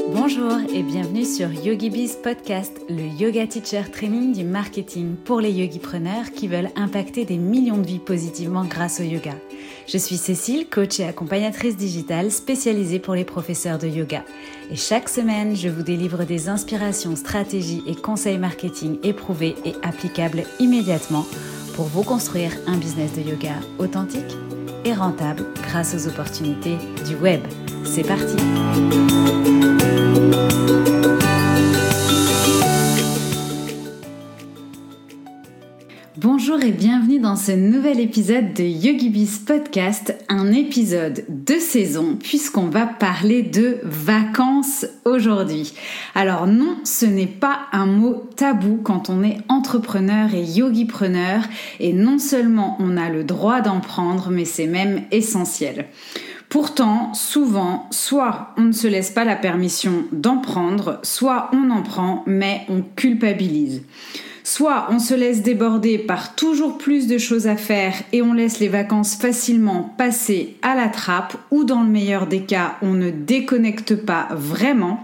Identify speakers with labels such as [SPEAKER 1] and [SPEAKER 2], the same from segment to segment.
[SPEAKER 1] Bonjour et bienvenue sur YogiBiz Podcast, le yoga teacher training du marketing pour les yogipreneurs qui veulent impacter des millions de vies positivement grâce au yoga. Je suis Cécile, coach et accompagnatrice digitale spécialisée pour les professeurs de yoga. Et chaque semaine, je vous délivre des inspirations, stratégies et conseils marketing éprouvés et applicables immédiatement pour vous construire un business de yoga authentique et rentable grâce aux opportunités du web. C'est parti! Bonjour et bienvenue dans ce nouvel épisode de YogiBiz Podcast, un épisode de saison puisqu'on va parler de vacances aujourd'hui. Alors non, ce n'est pas un mot tabou quand on est entrepreneur et yogipreneur et non seulement on a le droit d'en prendre, mais c'est même essentiel. Pourtant, souvent, soit on ne se laisse pas la permission d'en prendre, soit on en prend, mais on culpabilise. Soit on se laisse déborder par toujours plus de choses à faire et on laisse les vacances facilement passer à la trappe, ou dans le meilleur des cas, on ne déconnecte pas vraiment.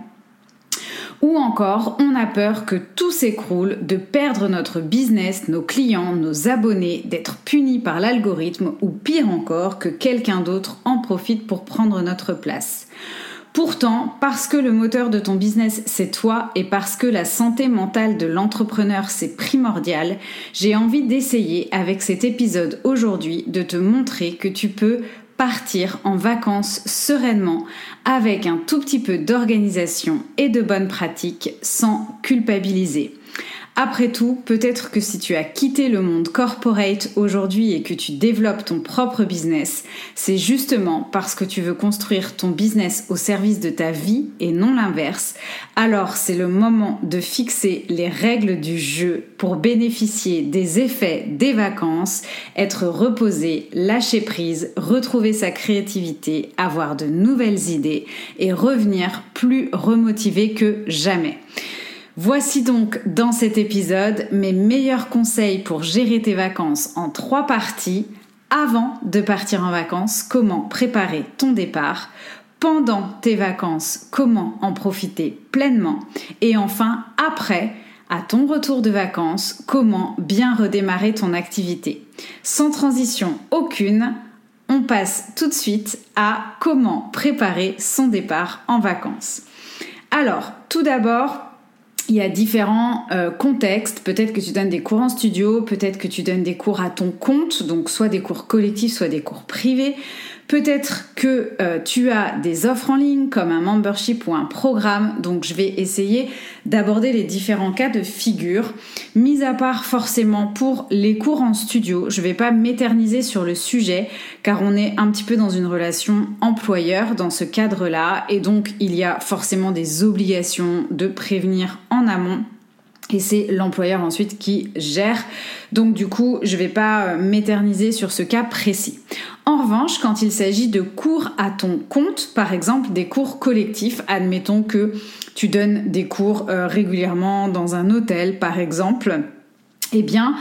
[SPEAKER 1] Ou encore, on a peur que tout s'écroule, de perdre notre business, nos clients, nos abonnés, d'être punis par l'algorithme ou pire encore, que quelqu'un d'autre en profite pour prendre notre place. Pourtant, parce que le moteur de ton business, c'est toi et parce que la santé mentale de l'entrepreneur, c'est primordial, j'ai envie d'essayer avec cet épisode aujourd'hui de te montrer que tu peux partir en vacances sereinement avec un tout petit peu d'organisation et de bonnes pratiques sans culpabiliser. Après tout, peut-être que si tu as quitté le monde corporate aujourd'hui et que tu développes ton propre business, c'est justement parce que tu veux construire ton business au service de ta vie et non l'inverse. Alors c'est le moment de fixer les règles du jeu pour bénéficier des effets des vacances, être reposé, lâcher prise, retrouver sa créativité, avoir de nouvelles idées et revenir plus remotivé que jamais. Voici donc dans cet épisode mes meilleurs conseils pour gérer tes vacances en 3 parties. Avant de partir en vacances, comment préparer ton départ. Pendant tes vacances, comment en profiter pleinement. Et enfin, après, à ton retour de vacances, comment bien redémarrer ton activité. Sans transition aucune, on passe tout de suite à comment préparer son départ en vacances. Alors, tout d'abord, il y a différents contextes. Peut-être que tu donnes des cours en studio, peut-être que tu donnes des cours à ton compte, donc soit des cours collectifs, soit des cours privés. Peut-être que tu as des offres en ligne comme un membership ou un programme, donc je vais essayer d'aborder les différents cas de figure. Mis à part forcément pour les cours en studio, je ne vais pas m'éterniser sur le sujet car on est un petit peu dans une relation employeur dans ce cadre-là et donc il y a forcément des obligations de prévenir en amont. Et c'est l'employeur ensuite qui gère. Donc du coup, je ne vais pas m'éterniser sur ce cas précis. En revanche, quand il s'agit de cours à ton compte, par exemple des cours collectifs, admettons que tu donnes des cours régulièrement dans un hôtel, par exemple, eh bien,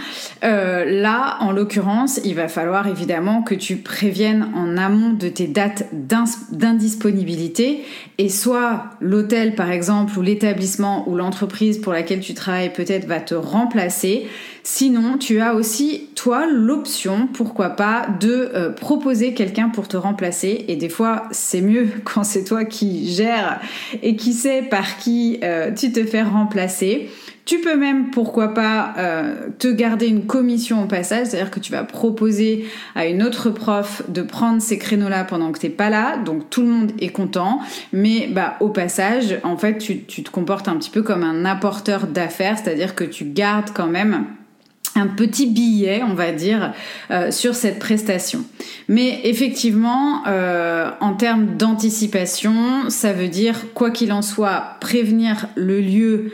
[SPEAKER 1] là, en l'occurrence, il va falloir évidemment que tu préviennes en amont de tes dates d'indisponibilité et soit l'hôtel, par exemple, ou l'établissement ou l'entreprise pour laquelle tu travailles peut-être va te remplacer. Sinon, tu as aussi, toi, l'option, pourquoi pas, de proposer quelqu'un pour te remplacer. Et des fois, c'est mieux quand c'est toi qui gères et qui sait par qui tu te fais remplacer. Tu peux même, pourquoi pas, te garder une commission au passage, c'est-à-dire que tu vas proposer à une autre prof de prendre ces créneaux-là pendant que t'es pas là, donc tout le monde est content, mais au passage, en fait, tu te comportes un petit peu comme un apporteur d'affaires, c'est-à-dire que tu gardes quand même un petit billet, on va dire, sur cette prestation. Mais effectivement, en termes d'anticipation, ça veut dire, quoi qu'il en soit, prévenir le lieu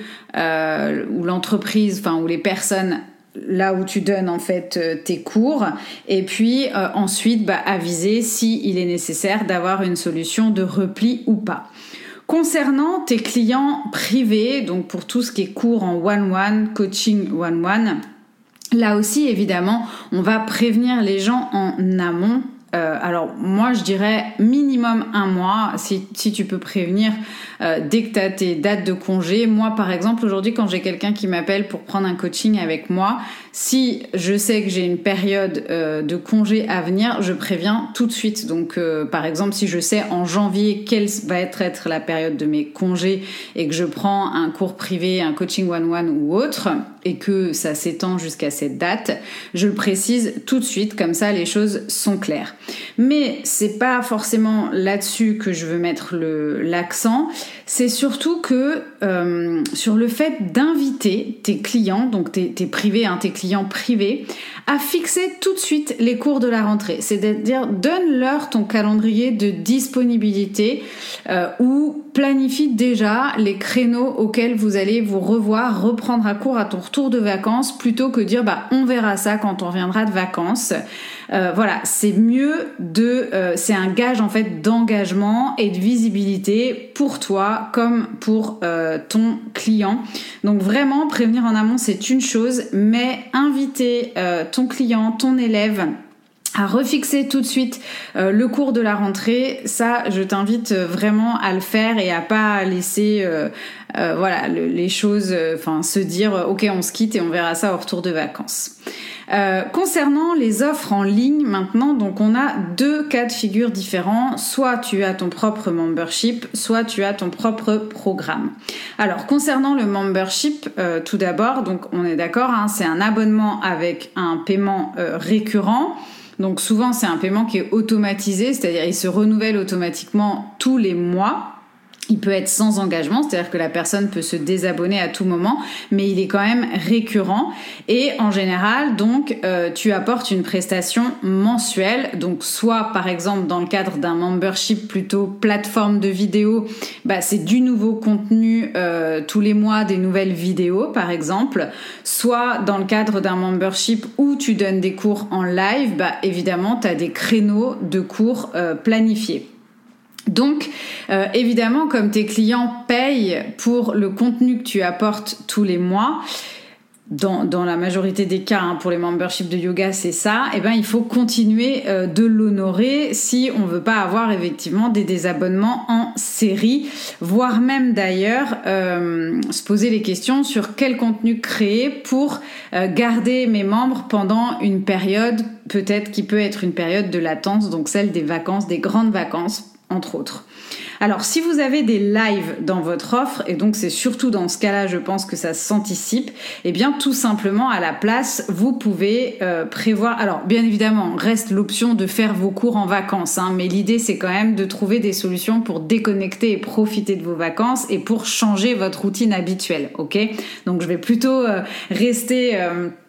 [SPEAKER 1] ou l'entreprise, ou les personnes là où tu donnes en fait tes cours, et puis ensuite aviser s'il est nécessaire d'avoir une solution de repli ou pas. Concernant tes clients privés, donc pour tout ce qui est cours en one-one, coaching one-one, là aussi, évidemment, on va prévenir les gens en amont alors moi je dirais minimum 1 mois si tu peux prévenir dès que tu as tes dates de congé. Moi par exemple aujourd'hui quand j'ai quelqu'un qui m'appelle pour prendre un coaching avec moi, si je sais que j'ai une période de congé à venir, je préviens tout de suite. Donc par exemple si je sais en janvier quelle va être la période de mes congés et que je prends un cours privé, un coaching one-one ou autre et que ça s'étend jusqu'à cette date, je le précise tout de suite, comme ça les choses sont claires. Mais c'est pas forcément là-dessus que je veux mettre l'accent, c'est surtout que sur le fait d'inviter tes clients, donc tes privés, tes clients privés, à fixer tout de suite les cours de la rentrée. C'est-à-dire, donne-leur ton calendrier de disponibilité ou planifie déjà les créneaux auxquels vous allez vous revoir, reprendre à court à ton retour de vacances, plutôt que dire on verra ça quand on reviendra de vacances. Voilà, c'est mieux c'est un gage en fait d'engagement et de visibilité pour toi comme pour ton client. Donc vraiment prévenir en amont c'est une chose, mais inviter ton client, ton élève à refixer tout de suite le cours de la rentrée, ça je t'invite vraiment à le faire et à pas laisser les choses se dire ok on se quitte et on verra ça au retour de vacances. Concernant les offres en ligne maintenant, donc on a 2 cas de figure différents, soit tu as ton propre membership, soit tu as ton propre programme. Alors concernant le membership, tout d'abord, donc on est d'accord, c'est un abonnement avec un paiement récurrent. Donc souvent c'est un paiement qui est automatisé, c'est-à-dire il se renouvelle automatiquement tous les mois. Il peut être sans engagement, c'est-à-dire que la personne peut se désabonner à tout moment, mais il est quand même récurrent. Et en général, donc, tu apportes une prestation mensuelle. Donc, soit par exemple dans le cadre d'un membership plutôt plateforme de vidéo, c'est du nouveau contenu tous les mois, des nouvelles vidéos par exemple. Soit dans le cadre d'un membership où tu donnes des cours en live, évidemment, tu as des créneaux de cours planifiés. Donc, évidemment, comme tes clients payent pour le contenu que tu apportes tous les mois, dans la majorité des cas, pour les memberships de yoga, c'est ça, il faut continuer de l'honorer si on veut pas avoir effectivement des désabonnements en série, voire même d'ailleurs se poser les questions sur quel contenu créer pour garder mes membres pendant une période, peut-être qui peut être une période de latence, donc celle des vacances, des grandes vacances, entre autres. Alors, si vous avez des lives dans votre offre, et donc c'est surtout dans ce cas-là, je pense que ça s'anticipe, tout simplement, à la place, vous pouvez prévoir... Alors, bien évidemment, reste l'option de faire vos cours en vacances, mais l'idée, c'est quand même de trouver des solutions pour déconnecter et profiter de vos vacances et pour changer votre routine habituelle, ok ? Donc, je vais plutôt rester...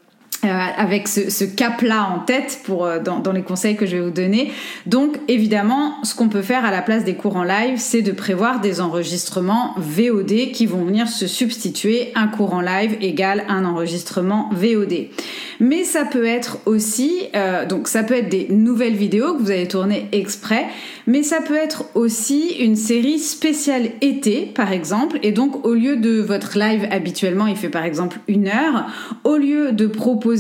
[SPEAKER 1] avec ce cap-là en tête dans les conseils que je vais vous donner. Donc, évidemment, ce qu'on peut faire à la place des cours en live, c'est de prévoir des enregistrements VOD qui vont venir se substituer. Un cours en live égale un enregistrement VOD. Mais ça peut être aussi, donc ça peut être des nouvelles vidéos que vous allez tourner exprès, mais ça peut être aussi une série spéciale été, par exemple. Et donc, au lieu de votre live habituellement, il fait par exemple 1 heure, au lieu de proposer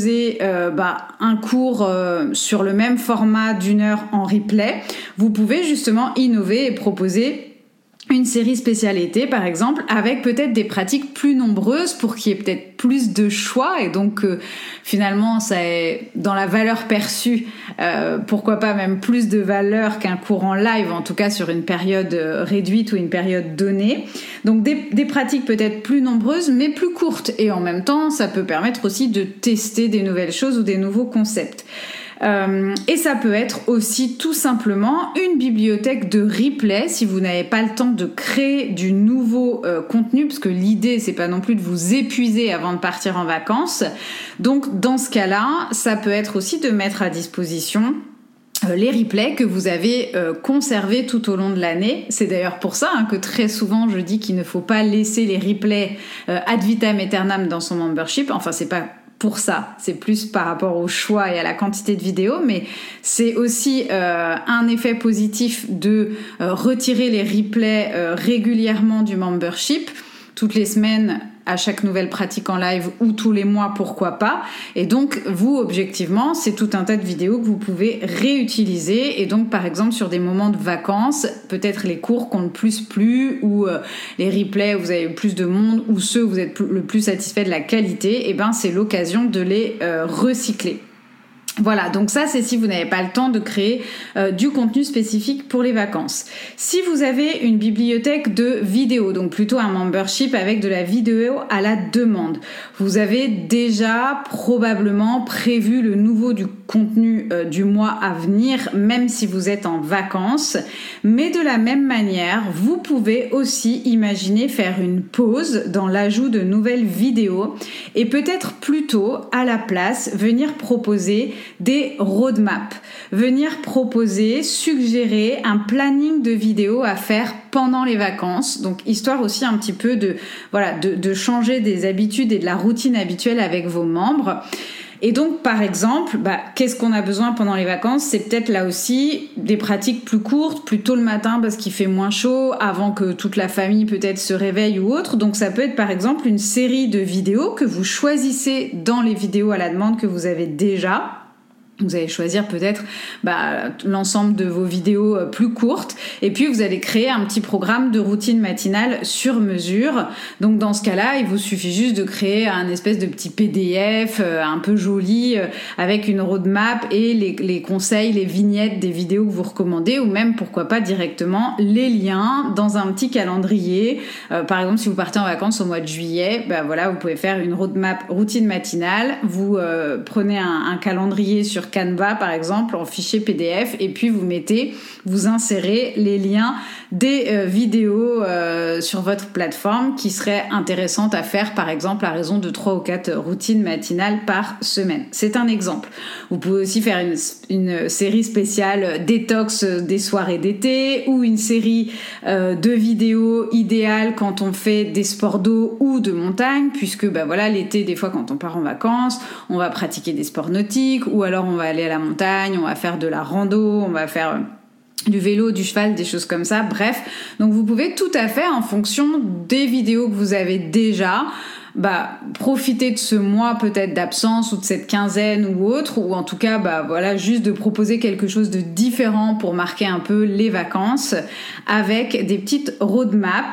[SPEAKER 1] un cours sur le même format d'1 heure en replay, vous pouvez justement innover et proposer une série spéciale été, par exemple, avec peut-être des pratiques plus nombreuses pour qu'il y ait peut-être plus de choix et donc finalement, ça est dans la valeur perçue, pourquoi pas même plus de valeur qu'un cours en live, en tout cas sur une période réduite ou une période donnée. Donc des pratiques peut-être plus nombreuses, mais plus courtes. Et en même temps, ça peut permettre aussi de tester des nouvelles choses ou des nouveaux concepts. Et ça peut être aussi tout simplement une bibliothèque de replay si vous n'avez pas le temps de créer du nouveau contenu, parce que l'idée c'est pas non plus de vous épuiser avant de partir en vacances. Donc dans ce cas-là, ça peut être aussi de mettre à disposition les replays que vous avez conservés tout au long de l'année. C'est d'ailleurs pour ça que très souvent je dis qu'il ne faut pas laisser les replays ad vitam aeternam dans son membership. Enfin, c'est pas pour ça, c'est plus par rapport au choix et à la quantité de vidéos, mais c'est aussi un effet positif de retirer les replays régulièrement du membership. toutes les semaines à chaque nouvelle pratique en live ou tous les mois, pourquoi pas. Et donc, vous, objectivement, c'est tout un tas de vidéos que vous pouvez réutiliser. Et donc, par exemple, sur des moments de vacances, peut-être les cours qu'on le plus plu ou les replays où vous avez plus de monde ou ceux où vous êtes le plus satisfait de la qualité, et ben, c'est l'occasion de les recycler. Voilà, donc ça c'est si vous n'avez pas le temps de créer du contenu spécifique pour les vacances. Si vous avez une bibliothèque de vidéos, donc plutôt un membership avec de la vidéo à la demande, vous avez déjà probablement prévu le nouveau du contenu du mois à venir, même si vous êtes en vacances. Mais de la même manière, vous pouvez aussi imaginer faire une pause dans l'ajout de nouvelles vidéos et peut-être plutôt à la place venir proposer des roadmaps, venir proposer, suggérer un planning de vidéos à faire pendant les vacances, donc histoire aussi un petit peu de changer des habitudes et de la routine habituelle avec vos membres. Et donc, par exemple, qu'est-ce qu'on a besoin pendant les vacances ? C'est peut-être là aussi des pratiques plus courtes, plus tôt le matin parce qu'il fait moins chaud, avant que toute la famille peut-être se réveille ou autre. Donc, ça peut être par exemple une série de vidéos que vous choisissez dans les vidéos à la demande que vous avez déjà. Vous allez choisir peut-être l'ensemble de vos vidéos plus courtes et puis vous allez créer un petit programme de routine matinale sur mesure. Donc dans ce cas-là, il vous suffit juste de créer un espèce de petit PDF un peu joli avec une roadmap et les conseils, les vignettes des vidéos que vous recommandez ou même pourquoi pas directement les liens dans un petit calendrier. Par exemple, si vous partez en vacances au mois de juillet, vous pouvez faire une roadmap routine matinale. Vous prenez un calendrier sur Canva par exemple en fichier PDF et puis vous insérez les liens des vidéos sur votre plateforme qui seraient intéressantes à faire par exemple à raison de 3 ou 4 routines matinales par semaine. C'est un exemple. Vous pouvez aussi faire une série spéciale détox des soirées d'été ou une série de vidéos idéales quand on fait des sports d'eau ou de montagne puisque l'été des fois quand on part en vacances on va pratiquer des sports nautiques ou alors on va aller à la montagne, on va faire de la rando, on va faire du vélo, du cheval, des choses comme ça, bref. Donc vous pouvez tout à fait, en fonction des vidéos que vous avez déjà, profiter de ce mois peut-être d'absence ou de cette quinzaine ou autre, ou en tout cas, juste de proposer quelque chose de différent pour marquer un peu les vacances avec des petites roadmaps.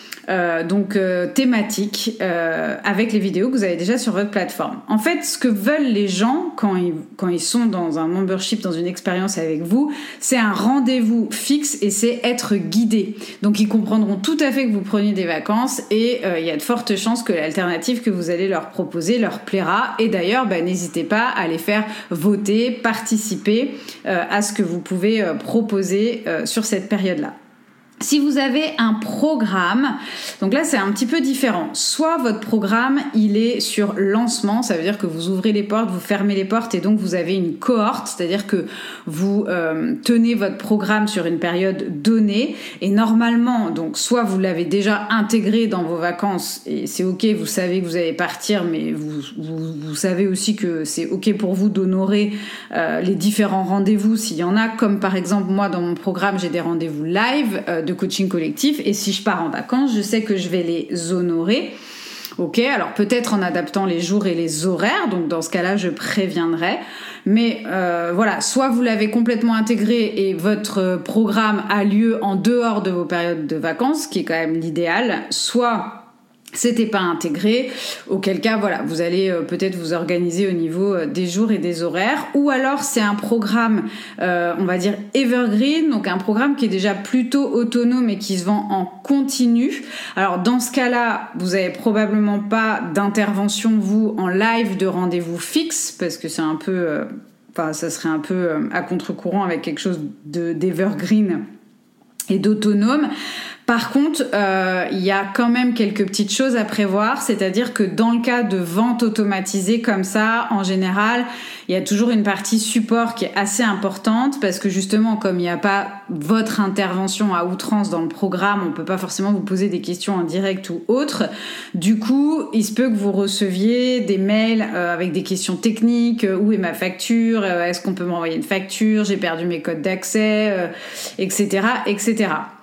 [SPEAKER 1] Thématique avec les vidéos que vous avez déjà sur votre plateforme. En fait, ce que veulent les gens quand ils sont dans un membership, dans une expérience avec vous, c'est un rendez-vous fixe et c'est être guidé. Donc, ils comprendront tout à fait que vous preniez des vacances et il y a de fortes chances que l'alternative que vous allez leur proposer leur plaira. Et d'ailleurs, n'hésitez pas à les faire voter, participer à ce que vous pouvez proposer sur cette période-là. Si vous avez un programme, donc là c'est un petit peu différent. Soit votre programme il est sur lancement, ça veut dire que vous ouvrez les portes, vous fermez les portes et donc vous avez une cohorte, c'est-à-dire que vous tenez votre programme sur une période donnée et normalement, donc soit vous l'avez déjà intégré dans vos vacances et c'est ok, vous savez que vous allez partir, mais vous savez aussi que c'est ok pour vous d'honorer les différents rendez-vous s'il y en a, comme par exemple moi dans mon programme j'ai des rendez-vous live de coaching collectif et si je pars en vacances, je sais que je vais les honorer. Ok, alors peut-être en adaptant les jours et les horaires, donc dans ce cas-là, je préviendrai. Mais soit vous l'avez complètement intégré et votre programme a lieu en dehors de vos périodes de vacances, ce qui est quand même l'idéal, soit c'était pas intégré, auquel cas vous allez peut-être vous organiser au niveau des jours et des horaires, ou alors c'est un programme on va dire evergreen, donc un programme qui est déjà plutôt autonome et qui se vend en continu. Alors dans ce cas-là, vous avez probablement pas d'intervention vous en live de rendez-vous fixe parce que c'est un peu ça serait un peu à contre-courant avec quelque chose d'evergreen et d'autonome. Par contre, il y a quand même quelques petites choses à prévoir, c'est-à-dire que dans le cas de vente automatisée comme ça, en général, il y a toujours une partie support qui est assez importante parce que justement, comme il n'y a pas votre intervention à outrance dans le programme, on peut pas forcément vous poser des questions en direct ou autre. Du coup, il se peut que vous receviez des mails avec des questions techniques, où est ma facture, est-ce qu'on peut m'envoyer une facture, j'ai perdu mes codes d'accès, etc., etc.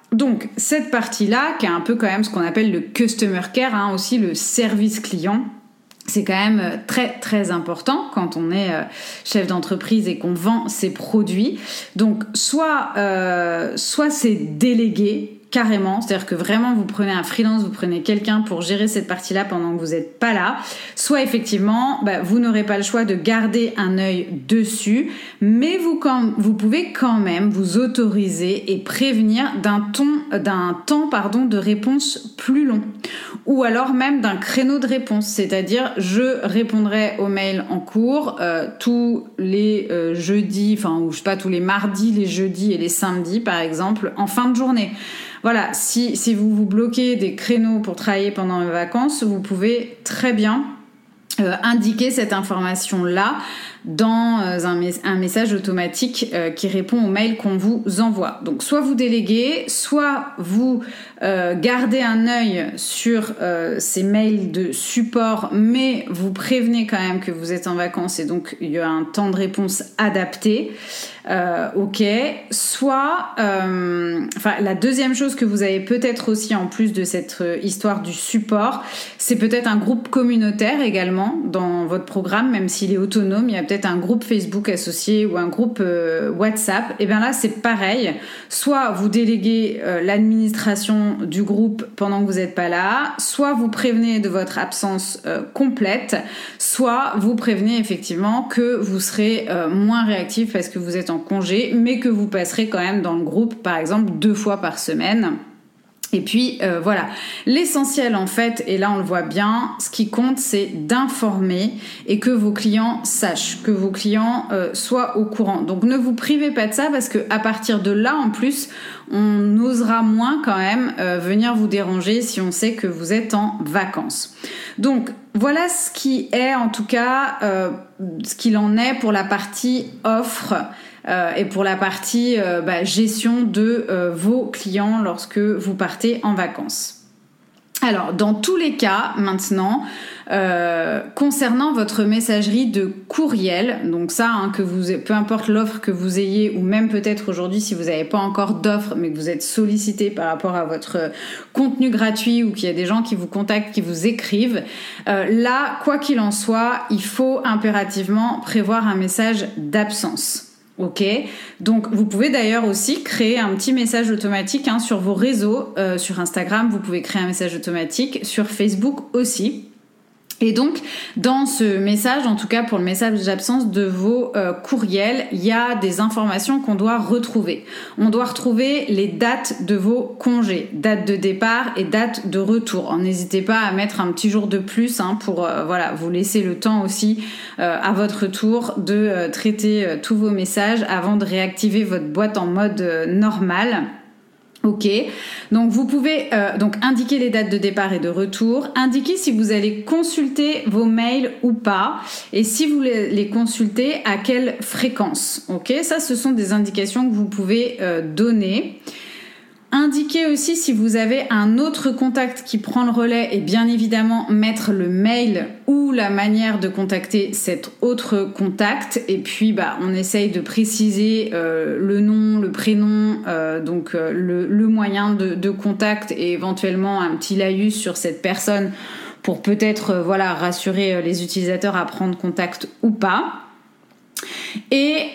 [SPEAKER 1] Donc, cette partie-là, qui est un peu quand même ce qu'on appelle le customer care, aussi le service client, c'est quand même très très important quand on est chef d'entreprise et qu'on vend ses produits. Donc soit c'est délégué carrément, c'est-à-dire que vraiment vous prenez un freelance, vous prenez quelqu'un pour gérer cette partie-là pendant que vous n'êtes pas là, soit effectivement vous n'aurez pas le choix de garder un œil dessus, mais vous pouvez quand même vous autoriser et prévenir d'un temps de réponse plus long, ou alors même d'un créneau de réponse, c'est-à-dire je répondrai aux mails en cours tous les jeudis, ou je sais pas, tous les mardis, les jeudis et les samedis par exemple, en fin de journée. Voilà, si vous vous bloquez des créneaux pour travailler pendant les vacances, vous pouvez très bien indiquer cette information-là dans un message automatique qui répond aux mails qu'on vous envoie. Donc soit vous déléguez, soit vous gardez un œil sur ces mails de support, mais vous prévenez quand même que vous êtes en vacances et donc il y a un temps de réponse adapté. Ok. Soit, la deuxième chose que vous avez peut-être aussi en plus de cette histoire du support, c'est peut-être un groupe communautaire également dans votre programme, même s'il est autonome, il y a peut-être un groupe Facebook associé ou un groupe WhatsApp. Et bien là, c'est pareil. Soit vous déléguez l'administration du groupe pendant que vous n'êtes pas là, soit vous prévenez de votre absence complète, soit vous prévenez effectivement que vous serez moins réactif parce que vous êtes en congé, mais que vous passerez quand même dans le groupe, par exemple 2 fois par semaine. Et puis voilà, l'essentiel en fait, et là on le voit bien, ce qui compte c'est d'informer et que vos clients sachent, que vos clients soient au courant. Donc ne vous privez pas de ça parce que à partir de là en plus, on osera moins quand même venir vous déranger si on sait que vous êtes en vacances. Donc voilà ce qui est en tout cas, ce qu'il en est pour la partie offre. Et pour la partie gestion de vos clients lorsque vous partez en vacances. Alors, dans tous les cas, maintenant, concernant votre messagerie de courriel, donc ça, peu importe l'offre que vous ayez, ou même peut-être aujourd'hui si vous n'avez pas encore d'offre, mais que vous êtes sollicité par rapport à votre contenu gratuit ou qu'il y a des gens qui vous contactent, qui vous écrivent, là, quoi qu'il en soit, il faut impérativement prévoir un message d'absence. Ok, donc vous pouvez d'ailleurs aussi créer un petit message automatique sur vos réseaux, sur Instagram, vous pouvez créer un message automatique, sur Facebook aussi. Et donc, dans ce message, en tout cas pour le message d'absence de vos courriels, il y a des informations qu'on doit retrouver. On doit retrouver les dates de vos congés, date de départ et date de retour. N'hésitez pas à mettre un petit jour de plus pour vous laisser le temps aussi à votre tour de traiter tous vos messages avant de réactiver votre boîte en mode normal. Ok, donc vous pouvez indiquer les dates de départ et de retour, indiquer si vous allez consulter vos mails ou pas, et si vous les consultez, à quelle fréquence. Ok, ça ce sont des indications que vous pouvez donner. Indiquez aussi si vous avez un autre contact qui prend le relais et bien évidemment mettre le mail ou la manière de contacter cet autre contact. Et puis on essaye de préciser le nom, le prénom, le moyen de contact et éventuellement un petit laïus sur cette personne pour peut-être rassurer les utilisateurs à prendre contact ou pas. Et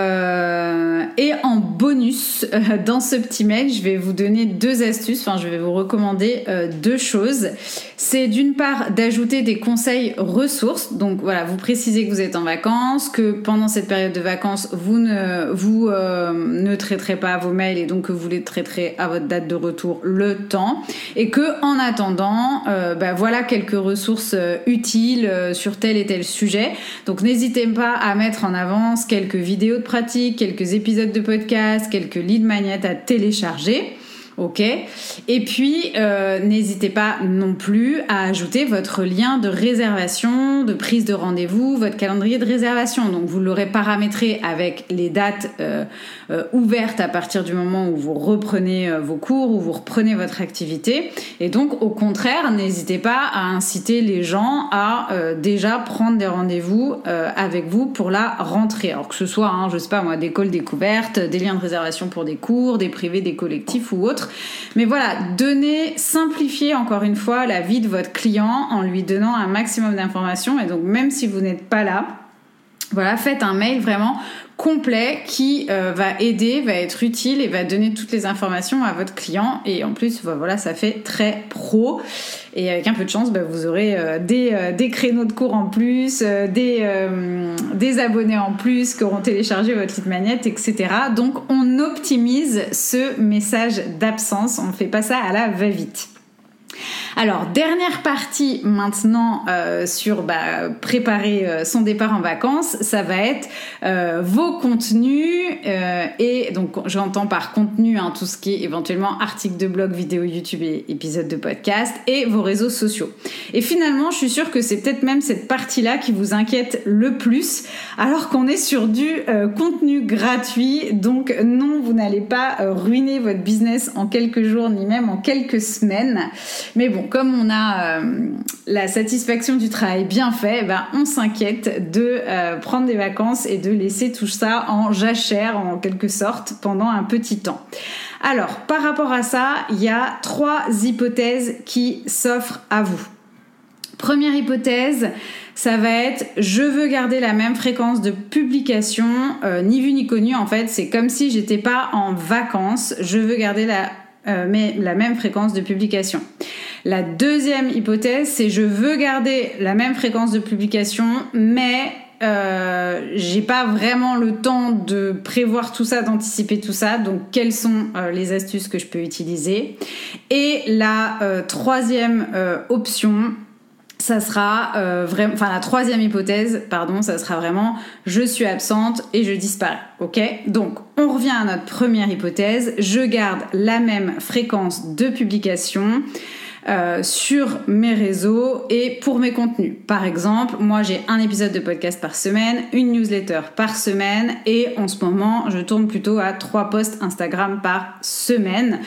[SPEAKER 1] en bonus, dans ce petit mail, je vais vous donner 2 astuces, je vais vous recommander 2 choses. C'est d'une part d'ajouter des conseils ressources. Donc voilà, vous précisez que vous êtes en vacances, que pendant cette période de vacances, vous ne traiterez pas vos mails et donc que vous les traiterez à votre date de retour le temps. Et que en attendant, voilà quelques ressources utiles sur tel et tel sujet. Donc n'hésitez pas à mettre en avance quelques vidéos de pratique, quelques épisodes de podcast, quelques lead magnets à télécharger. Ok. Et puis, n'hésitez pas non plus à ajouter votre lien de réservation, de prise de rendez-vous, votre calendrier de réservation. Donc, vous l'aurez paramétré avec les dates ouvertes à partir du moment où vous reprenez vos cours, où vous reprenez votre activité. Et donc, au contraire, n'hésitez pas à inciter les gens à déjà prendre des rendez-vous avec vous pour la rentrée. Alors que ce soit, je sais pas moi, des calls découvertes, des liens de réservation pour des cours, des privés, des collectifs ou autres. autres. Mais voilà, simplifiez encore une fois la vie de votre client en lui donnant un maximum d'informations. Et donc, même si vous n'êtes pas là, voilà, faites un mail vraiment complet qui va aider, va être utile et va donner toutes les informations à votre client. Et en plus, voilà, ça fait très pro. Et avec un peu de chance, vous aurez des créneaux de cours en plus, des abonnés en plus qui auront téléchargé votre lead magnet, etc. Donc, on optimise ce message d'absence. On ne fait pas ça à la va-vite. Alors, dernière partie maintenant sur préparer son départ en vacances, ça va être vos contenus et donc j'entends par contenu tout ce qui est éventuellement articles de blog, vidéos YouTube et épisodes de podcast et vos réseaux sociaux. Et finalement, je suis sûre que c'est peut-être même cette partie-là qui vous inquiète le plus alors qu'on est sur du contenu gratuit. Donc non, vous n'allez pas ruiner votre business en quelques jours ni même en quelques semaines. Mais bon, comme on a la satisfaction du travail bien fait, on s'inquiète de prendre des vacances et de laisser tout ça en jachère en quelque sorte pendant un petit temps. Alors, par rapport à ça, il y a 3 hypothèses qui s'offrent à vous. Première hypothèse, ça va être « je veux garder la même fréquence de publication, ni vu ni connu ». En fait, c'est comme si j'étais pas en vacances, je veux garder la même fréquence de publication. La deuxième hypothèse, c'est je veux garder la même fréquence de publication, mais j'ai pas vraiment le temps de prévoir tout ça, d'anticiper tout ça. Donc, quelles sont les astuces que je peux utiliser? Et la troisième option, ça sera la troisième hypothèse, ça sera vraiment je suis absente et je disparais. Ok? Donc, on revient à notre première hypothèse. Je garde la même fréquence de publication sur mes réseaux et pour mes contenus. Par exemple, moi j'ai un épisode de podcast par semaine, une newsletter par semaine et en ce moment je tourne plutôt à 3 posts Instagram par semaine.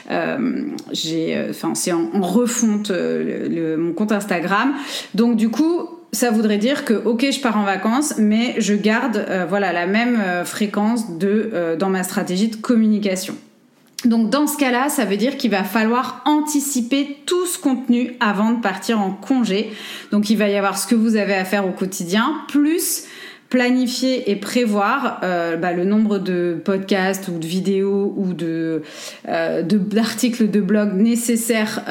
[SPEAKER 1] C'est en refonte mon compte Instagram. Donc du coup, ça voudrait dire que ok, je pars en vacances, mais je garde la même fréquence dans ma stratégie de communication. Donc dans ce cas-là, ça veut dire qu'il va falloir anticiper tout ce contenu avant de partir en congé. Donc il va y avoir ce que vous avez à faire au quotidien, plus planifier et prévoir le nombre de podcasts ou de vidéos ou d'articles de blog nécessaires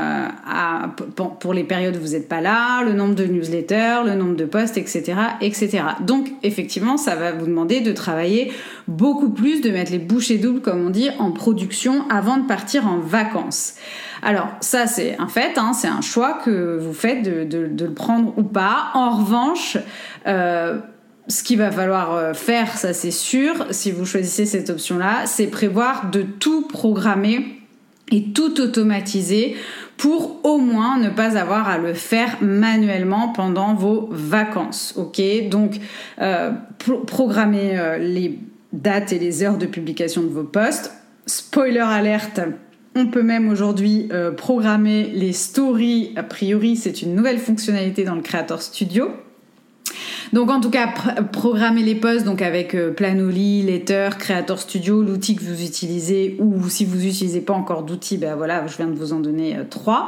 [SPEAKER 1] pour les périodes où vous n'êtes pas là, le nombre de newsletters, le nombre de posts, etc., etc. Donc, effectivement, ça va vous demander de travailler beaucoup plus, de mettre les bouchées doubles, comme on dit, en production avant de partir en vacances. Alors, ça, c'est un fait, c'est un choix que vous faites de le prendre ou pas. En revanche, ce qu'il va falloir faire, ça c'est sûr, si vous choisissez cette option-là, c'est prévoir de tout programmer et tout automatiser pour au moins ne pas avoir à le faire manuellement pendant vos vacances. Ok, donc programmez les dates et les heures de publication de vos posts. Spoiler alerte, on peut même aujourd'hui programmer les stories. A priori, c'est une nouvelle fonctionnalité dans le Creator Studio. Donc en tout cas, programmez les posts donc avec Planoly, Letter, Creator Studio, l'outil que vous utilisez, ou si vous n'utilisez pas encore d'outils, je viens de vous en donner 3.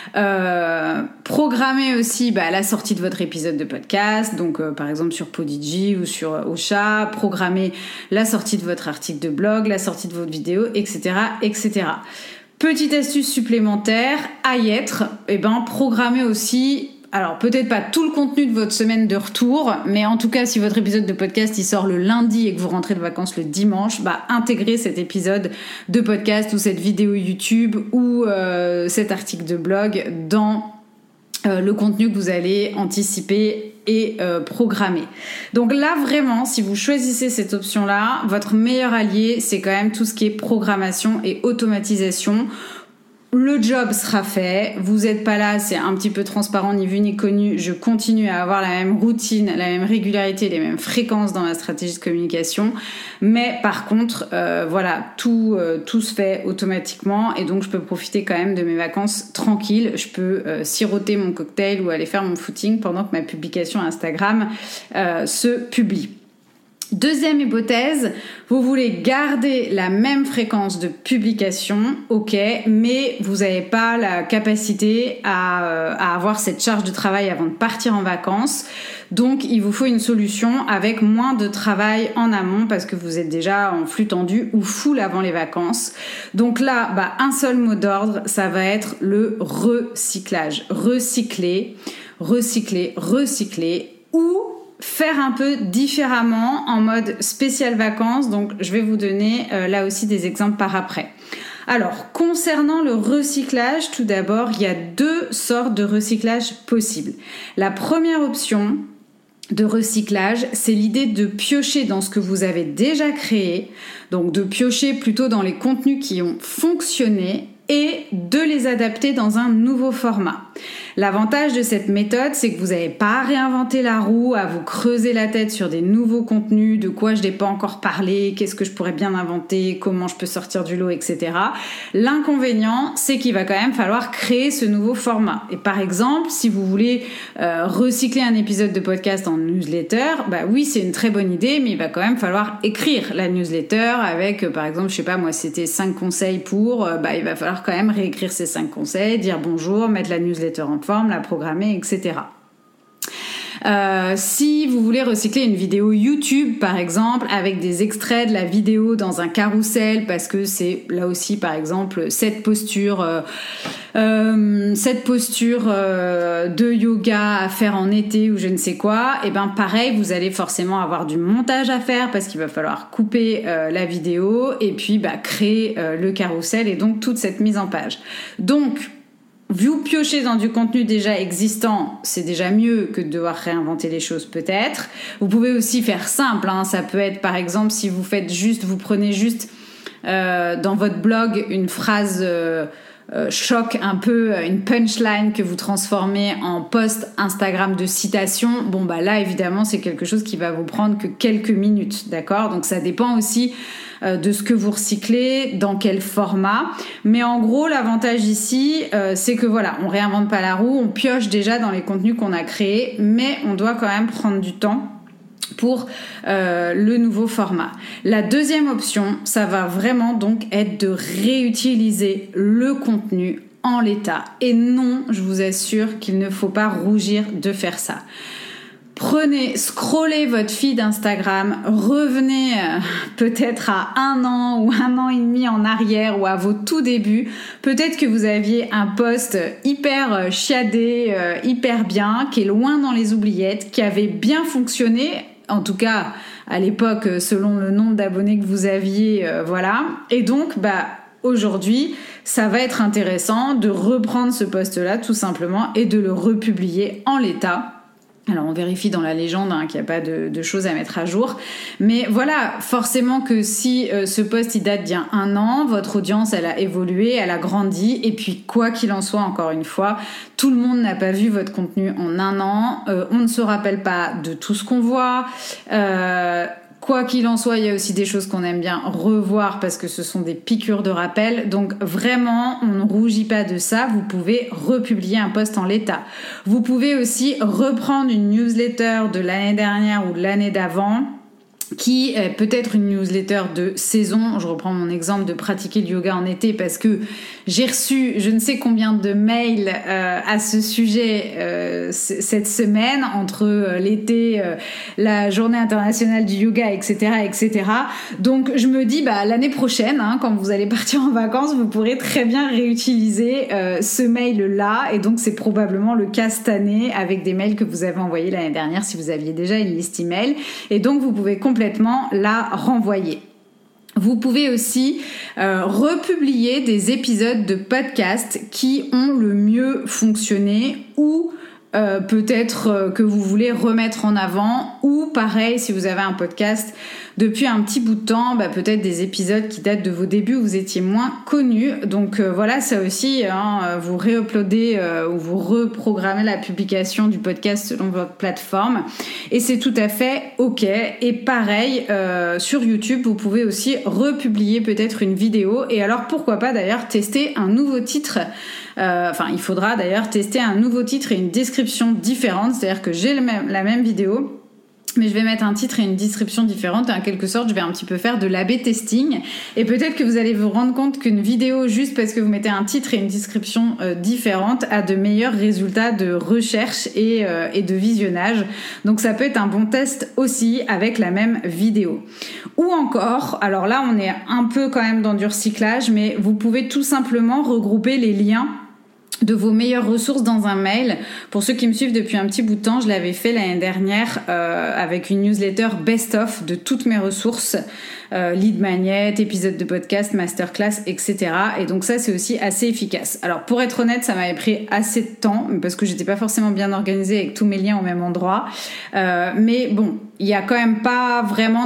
[SPEAKER 1] Programmez aussi la sortie de votre épisode de podcast, donc par exemple sur Podigy ou sur Ocha. Programmez la sortie de votre article de blog, la sortie de votre vidéo, etc., etc. Petite astuce supplémentaire, à y être, programmez aussi. Alors, peut-être pas tout le contenu de votre semaine de retour, mais en tout cas, si votre épisode de podcast, il sort le lundi et que vous rentrez de vacances le dimanche, intégrez cet épisode de podcast ou cette vidéo YouTube ou cet article de blog dans le contenu que vous allez anticiper et programmer. Donc là, vraiment, si vous choisissez cette option-là, votre meilleur allié, c'est quand même tout ce qui est programmation et automatisation. Le job sera fait, vous n'êtes pas là, c'est un petit peu transparent, ni vu ni connu, je continue à avoir la même routine, la même régularité, les mêmes fréquences dans ma stratégie de communication, mais par contre, tout se fait automatiquement et donc je peux profiter quand même de mes vacances tranquilles, je peux siroter mon cocktail ou aller faire mon footing pendant que ma publication Instagram se publie. Deuxième hypothèse, vous voulez garder la même fréquence de publication, ok, mais vous n'avez pas la capacité à avoir cette charge de travail avant de partir en vacances. Donc, il vous faut une solution avec moins de travail en amont parce que vous êtes déjà en flux tendu ou full avant les vacances. Donc là, un seul mot d'ordre, ça va être le recyclage. Recycler ou faire un peu différemment en mode spécial vacances. Donc, je vais vous donner là aussi des exemples par après. Alors, concernant le recyclage, tout d'abord, il y a 2 sortes de recyclage possibles. La première option de recyclage, c'est l'idée de piocher dans ce que vous avez déjà créé, donc de piocher plutôt dans les contenus qui ont fonctionné et de les adapter dans un nouveau format. L'avantage de cette méthode, c'est que vous n'avez pas à réinventer la roue, à vous creuser la tête sur des nouveaux contenus, de quoi je n'ai pas encore parlé, qu'est-ce que je pourrais bien inventer, comment je peux sortir du lot, etc. L'inconvénient, c'est qu'il va quand même falloir créer ce nouveau format. Et par exemple, si vous voulez recycler un épisode de podcast en newsletter, oui, c'est une très bonne idée, mais il va quand même falloir écrire la newsletter avec, par exemple, je sais pas, moi, c'était 5 conseils pour, il va falloir quand même réécrire ces 5 conseils, dire bonjour, mettre la newsletter en forme, la programmer, etc. Si vous voulez recycler une vidéo YouTube, par exemple, avec des extraits de la vidéo dans un carrousel, parce que c'est là aussi, par exemple, cette posture de yoga à faire en été ou je ne sais quoi, et pareil, vous allez forcément avoir du montage à faire parce qu'il va falloir couper la vidéo et puis créer le carrousel et donc toute cette mise en page. Donc, vous piochez dans du contenu déjà existant, c'est déjà mieux que de devoir réinventer les choses peut-être. Vous pouvez aussi faire simple, ça peut être par exemple si vous prenez juste dans votre blog une phrase choc un peu, une punchline que vous transformez en post Instagram de citation. Là évidemment c'est quelque chose qui va vous prendre que quelques minutes, d'accord ? Donc ça dépend aussi de ce que vous recyclez, dans quel format. Mais en gros, l'avantage ici, c'est que on réinvente pas la roue, on pioche déjà dans les contenus qu'on a créés, mais on doit quand même prendre du temps pour le nouveau format. La deuxième option, ça va vraiment donc être de réutiliser le contenu en l'état. Et non, je vous assure qu'il ne faut pas rougir de faire ça. Scrollez votre feed Instagram, revenez peut-être à 1 an ou 1 an et demi en arrière ou à vos tout débuts. Peut-être que vous aviez un post hyper chiadé, hyper bien, qui est loin dans les oubliettes, qui avait bien fonctionné, en tout cas à l'époque selon le nombre d'abonnés que vous aviez, voilà. Et donc, aujourd'hui, ça va être intéressant de reprendre ce post-là tout simplement et de le republier en l'état. Alors on vérifie dans la légende qu'il n'y a pas de choses à mettre à jour. Mais voilà, forcément que si ce post il date d'il y a 1 an, votre audience elle a évolué, elle a grandi. Et puis quoi qu'il en soit, encore une fois, tout le monde n'a pas vu votre contenu en 1 an. On ne se rappelle pas de tout ce qu'on voit. Quoi qu'il en soit, il y a aussi des choses qu'on aime bien revoir parce que ce sont des piqûres de rappel. Donc vraiment, on ne rougit pas de ça. Vous pouvez republier un post en l'état. Vous pouvez aussi reprendre une newsletter de l'année dernière ou de l'année d'avant qui est peut-être une newsletter de saison. Je reprends mon exemple de pratiquer le yoga en été parce que j'ai reçu je ne sais combien de mails à ce sujet cette semaine entre l'été, la journée internationale du yoga, etc. Donc je me dis l'année prochaine, quand vous allez partir en vacances, vous pourrez très bien réutiliser ce mail-là et donc c'est probablement le cas cette année avec des mails que vous avez envoyés l'année dernière si vous aviez déjà une liste email et donc vous pouvez complètement la renvoyer. Vous pouvez aussi republier des épisodes de podcast qui ont le mieux fonctionné ou peut-être que vous voulez remettre en avant ou pareil si vous avez un podcast depuis un petit bout de temps, peut-être des épisodes qui datent de vos débuts où vous étiez moins connus. Donc voilà, ça aussi, vous réuploadez ou vous reprogrammez la publication du podcast selon votre plateforme et c'est tout à fait ok. Et pareil, sur YouTube, vous pouvez aussi republier peut-être une vidéo et alors pourquoi pas d'ailleurs tester un nouveau titre. Il faudra d'ailleurs tester un nouveau titre et une description différente, c'est-à-dire que j'ai la même vidéo mais je vais mettre un titre et une description différente et en quelque sorte je vais un petit peu faire de l'A/B testing et peut-être que vous allez vous rendre compte qu'une vidéo juste parce que vous mettez un titre et une description différente a de meilleurs résultats de recherche et de visionnage, donc ça peut être un bon test aussi avec la même vidéo. Ou encore, alors là on est un peu quand même dans du recyclage, mais vous pouvez tout simplement regrouper les liens de vos meilleures ressources dans un mail. Pour ceux qui me suivent depuis un petit bout de temps, je l'avais fait l'année dernière avec une newsletter best-of de toutes mes ressources, lead magnet, épisode de podcast, masterclass, etc. Et donc ça, c'est aussi assez efficace. Alors pour être honnête, ça m'avait pris assez de temps parce que j'étais pas forcément bien organisée avec tous mes liens au même endroit. Mais bon, il y a quand même pas vraiment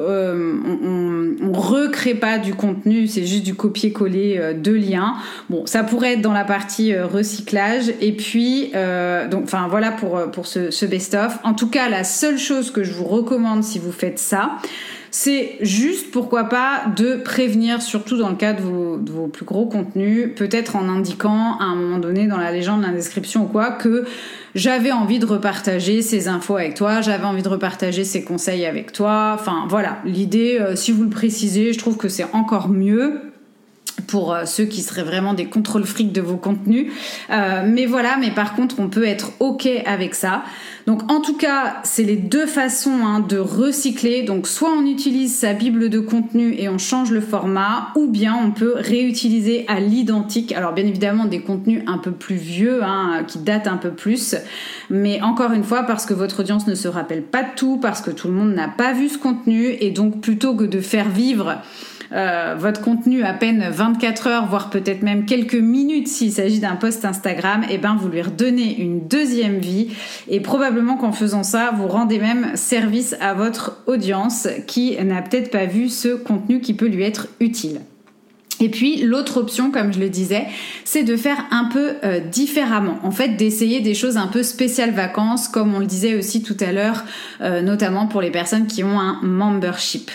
[SPEAKER 1] on recrée pas du contenu, c'est juste du copier-coller de liens. Bon, ça pourrait être dans la partie recyclage et puis donc enfin voilà pour ce best-of. En tout cas, la seule chose que je vous recommande si vous faites ça, c'est juste, pourquoi pas, de prévenir, surtout dans le cas de vos plus gros contenus, peut-être en indiquant à un moment donné dans la légende, la description ou quoi, que j'avais envie de repartager ces infos avec toi, j'avais envie de repartager ces conseils avec toi. Enfin voilà, l'idée, si vous le précisez, je trouve que c'est encore mieux pour ceux qui seraient vraiment des contrôles fric de vos contenus. Mais par contre, on peut être OK avec ça. Donc en tout cas, c'est les deux façons de recycler. Donc soit on utilise sa bible de contenu et on change le format, ou bien on peut réutiliser à l'identique. Alors bien évidemment des contenus un peu plus vieux, qui datent un peu plus. Mais encore une fois, parce que votre audience ne se rappelle pas de tout, parce que tout le monde n'a pas vu ce contenu, et donc plutôt que de faire vivre votre contenu à peine 24 heures, voire peut-être même quelques minutes s'il s'agit d'un post Instagram, et vous lui redonnez une deuxième vie, et probablement qu'en faisant ça, vous rendez même service à votre audience qui n'a peut-être pas vu ce contenu qui peut lui être utile. Et puis l'autre option, comme je le disais, c'est de faire un peu différemment. En fait, d'essayer des choses un peu spéciales vacances, comme on le disait aussi tout à l'heure, notamment pour les personnes qui ont un membership.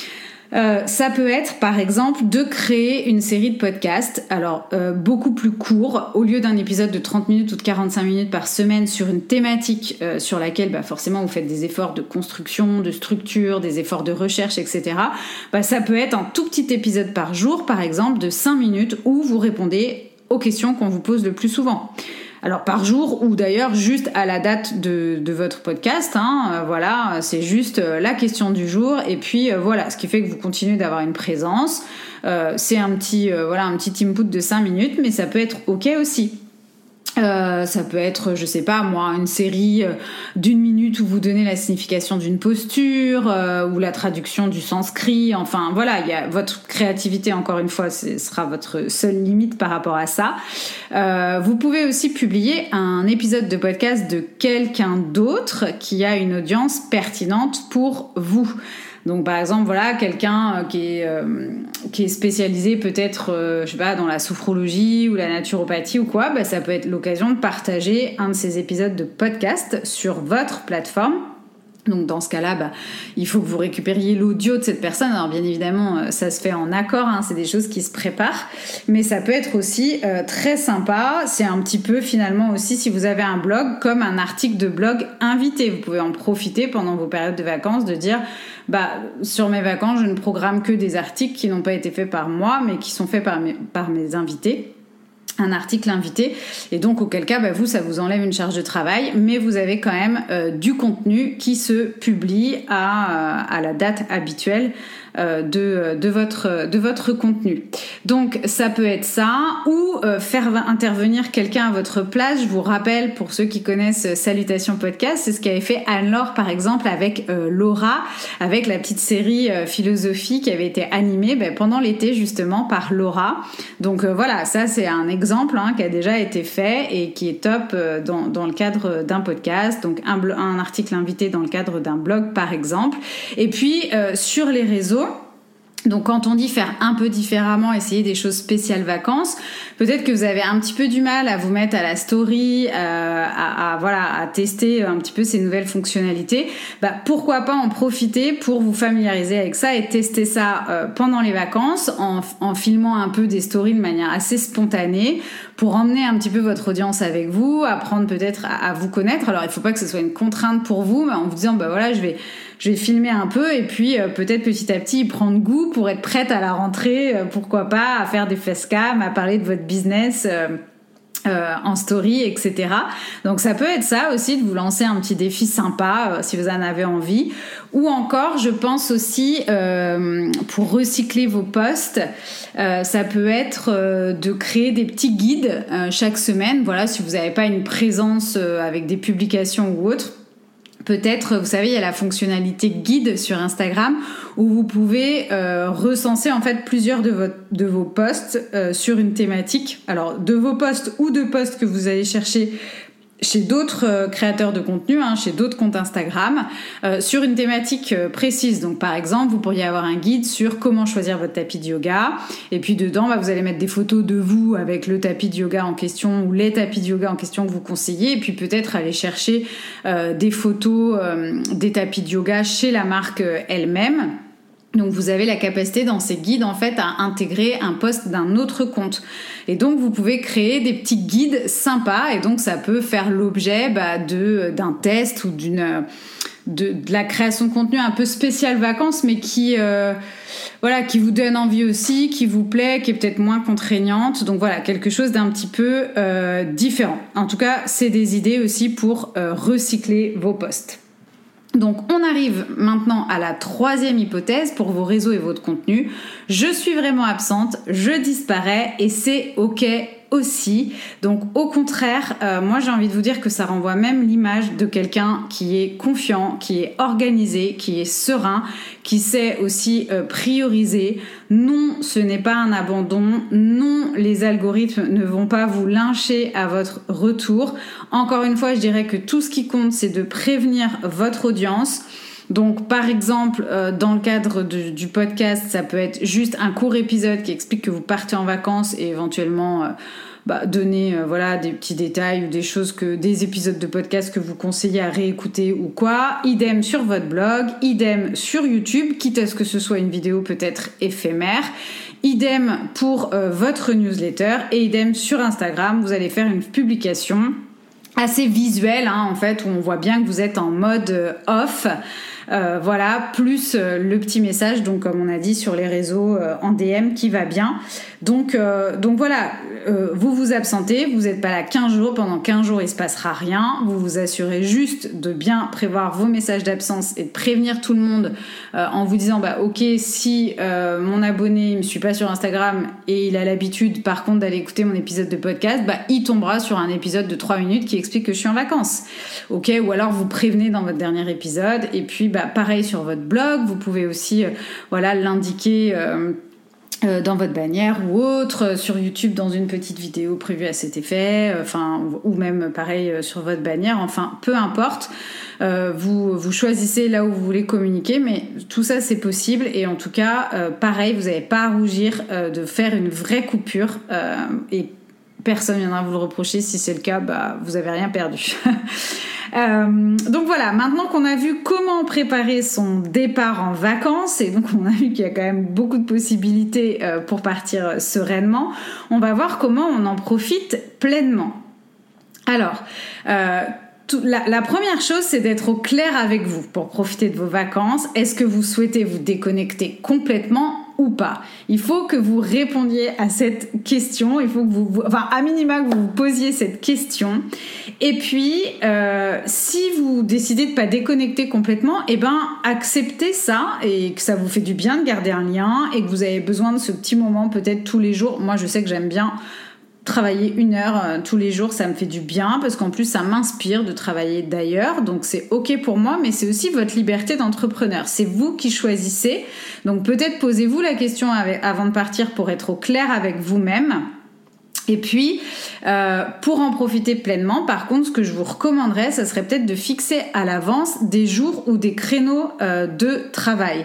[SPEAKER 1] Ça peut être par exemple de créer une série de podcasts, alors beaucoup plus court, au lieu d'un épisode de 30 minutes ou de 45 minutes par semaine sur une thématique sur laquelle forcément vous faites des efforts de construction, de structure, des efforts de recherche, etc. Ça peut être un tout petit épisode par jour, par exemple de 5 minutes où vous répondez aux questions qu'on vous pose le plus souvent. Alors par jour, ou d'ailleurs juste à la date de votre podcast, voilà, c'est juste la question du jour, et puis voilà, ce qui fait que vous continuez d'avoir une présence. C'est un petit input de 5 minutes, mais ça peut être OK aussi. Ça peut être, je sais pas moi, une série d'1 minute où vous donnez la signification d'une posture ou la traduction du sanskrit. Enfin voilà, il y a votre créativité, encore une fois, ce sera votre seule limite par rapport à ça. Vous pouvez aussi publier un épisode de podcast de quelqu'un d'autre qui a une audience pertinente pour vous. Donc par exemple, voilà, quelqu'un qui est spécialisé peut-être, je sais pas, dans la sophrologie ou la naturopathie ou quoi, ça peut être l'occasion de partager un de ces épisodes de podcast sur votre plateforme. Donc dans ce cas-là, il faut que vous récupériez l'audio de cette personne. Alors bien évidemment, ça se fait en accord, c'est des choses qui se préparent. Mais ça peut être aussi très sympa. C'est un petit peu finalement aussi, si vous avez un blog, comme un article de blog invité. Vous pouvez en profiter pendant vos périodes de vacances, de dire sur mes vacances, je ne programme que des articles qui n'ont pas été faits par moi, mais qui sont faits par mes invités. Un article invité, et donc auquel cas vous, ça vous enlève une charge de travail, mais vous avez quand même du contenu qui se publie à la date habituelle de votre contenu. Donc ça peut être ça, ou faire intervenir quelqu'un à votre place. Je vous rappelle, pour ceux qui connaissent Salutations Podcast, c'est ce qu'avait fait Anne-Laure par exemple avec Laura, avec la petite série philosophie qui avait été animée pendant l'été justement par Laura. Donc voilà, ça c'est un exemple qui a déjà été fait et qui est top dans le cadre d'un podcast, donc un article invité dans le cadre d'un blog par exemple. Et puis sur les réseaux, Donc quand on dit faire un peu différemment, essayer des choses spéciales vacances, peut-être que vous avez un petit peu du mal à vous mettre à la story, à tester un petit peu ces nouvelles fonctionnalités. Pourquoi pas en profiter pour vous familiariser avec ça et tester ça pendant les vacances en filmant un peu des stories de manière assez spontanée pour emmener un petit peu votre audience avec vous, apprendre peut-être à vous connaître. Alors il faut pas que ce soit une contrainte pour vous, mais en vous disant je vais filmer un peu et puis peut-être petit à petit y prendre goût pour être prête à la rentrée, pourquoi pas, à faire des facecam, à parler de votre business en story, etc. Donc ça peut être ça aussi, de vous lancer un petit défi sympa si vous en avez envie. Ou encore, je pense aussi, pour recycler vos posts, ça peut être de créer des petits guides chaque semaine. Voilà, si vous n'avez pas une présence avec des publications ou autre. Peut-être, vous savez, il y a la fonctionnalité guide sur Instagram où vous pouvez recenser en fait plusieurs de vos posts sur une thématique. Alors, de vos posts ou de posts que vous allez chercher chez d'autres créateurs de contenu, chez d'autres comptes Instagram, sur une thématique précise. Donc par exemple, vous pourriez avoir un guide sur comment choisir votre tapis de yoga, et puis dedans, vous allez mettre des photos de vous avec le tapis de yoga en question ou les tapis de yoga en question que vous conseillez, et puis peut-être aller chercher des photos des tapis de yoga chez la marque elle-même. Donc vous avez la capacité dans ces guides en fait à intégrer un post d'un autre compte. Et donc vous pouvez créer des petits guides sympas, et donc ça peut faire l'objet d'un test ou de la création de contenu un peu spécial vacances, mais qui vous donne envie aussi, qui vous plaît, qui est peut-être moins contraignante. Donc voilà, quelque chose d'un petit peu différent. En tout cas, c'est des idées aussi pour recycler vos posts. Donc on arrive maintenant à la troisième hypothèse pour vos réseaux et votre contenu. Je suis vraiment absente, je disparais et c'est ok aussi. Donc au contraire, moi j'ai envie de vous dire que ça renvoie même l'image de quelqu'un qui est confiant, qui est organisé, qui est serein, qui sait aussi prioriser. Non, ce n'est pas un abandon. Non, les algorithmes ne vont pas vous lyncher à votre retour. Encore une fois, je dirais que tout ce qui compte, c'est de prévenir votre audience. Donc par exemple, dans le cadre du podcast, ça peut être juste un court épisode qui explique que vous partez en vacances et éventuellement donner des petits détails ou des épisodes de podcast que vous conseillez à réécouter ou quoi. Idem sur votre blog, idem sur YouTube, quitte à ce que ce soit une vidéo peut-être éphémère. Idem pour votre newsletter et idem sur Instagram, vous allez faire une publication assez visuelle en fait, où on voit bien que vous êtes en mode off. Plus le petit message, donc comme on a dit sur les réseaux en DM qui va bien. Donc voilà, vous vous absentez, vous n'êtes pas là 15 jours, pendant 15 jours il se passera rien, vous vous assurez juste de bien prévoir vos messages d'absence et de prévenir tout le monde en vous disant ok, si mon abonné ne me suit pas sur Instagram et il a l'habitude par contre d'aller écouter mon épisode de podcast, il tombera sur un épisode de 3 minutes qui explique que je suis en vacances. Ok, ou alors vous prévenez dans votre dernier épisode, et puis pareil sur votre blog, vous pouvez aussi l'indiquer dans votre bannière ou autre, sur YouTube dans une petite vidéo prévue à cet effet, ou même pareil sur votre bannière, peu importe. Vous choisissez là où vous voulez communiquer, mais tout ça c'est possible, et en tout cas pareil, vous n'avez pas à rougir de faire une vraie coupure, et personne ne viendra vous le reprocher. Si c'est le cas, vous n'avez rien perdu. Donc voilà, maintenant qu'on a vu comment préparer son départ en vacances, et donc on a vu qu'il y a quand même beaucoup de possibilités pour partir sereinement, on va voir comment on en profite pleinement. Alors, la première chose, c'est d'être au clair avec vous pour profiter de vos vacances. Est-ce que vous souhaitez vous déconnecter complètement ou pas? Il faut que vous répondiez à cette question. Il faut que à minima que vous vous posiez cette question. Et puis, si vous décidez de pas déconnecter complètement, acceptez ça, et que ça vous fait du bien de garder un lien, et que vous avez besoin de ce petit moment peut-être tous les jours. Moi, je sais que j'aime bien travailler 1 heure tous les jours, ça me fait du bien, parce qu'en plus ça m'inspire de travailler d'ailleurs, donc c'est ok pour moi, mais c'est aussi votre liberté d'entrepreneur, c'est vous qui choisissez. Donc peut-être posez-vous la question avant de partir pour être au clair avec vous-même. Et puis, pour en profiter pleinement, par contre, ce que je vous recommanderais, ça serait peut-être de fixer à l'avance des jours ou des créneaux de travail.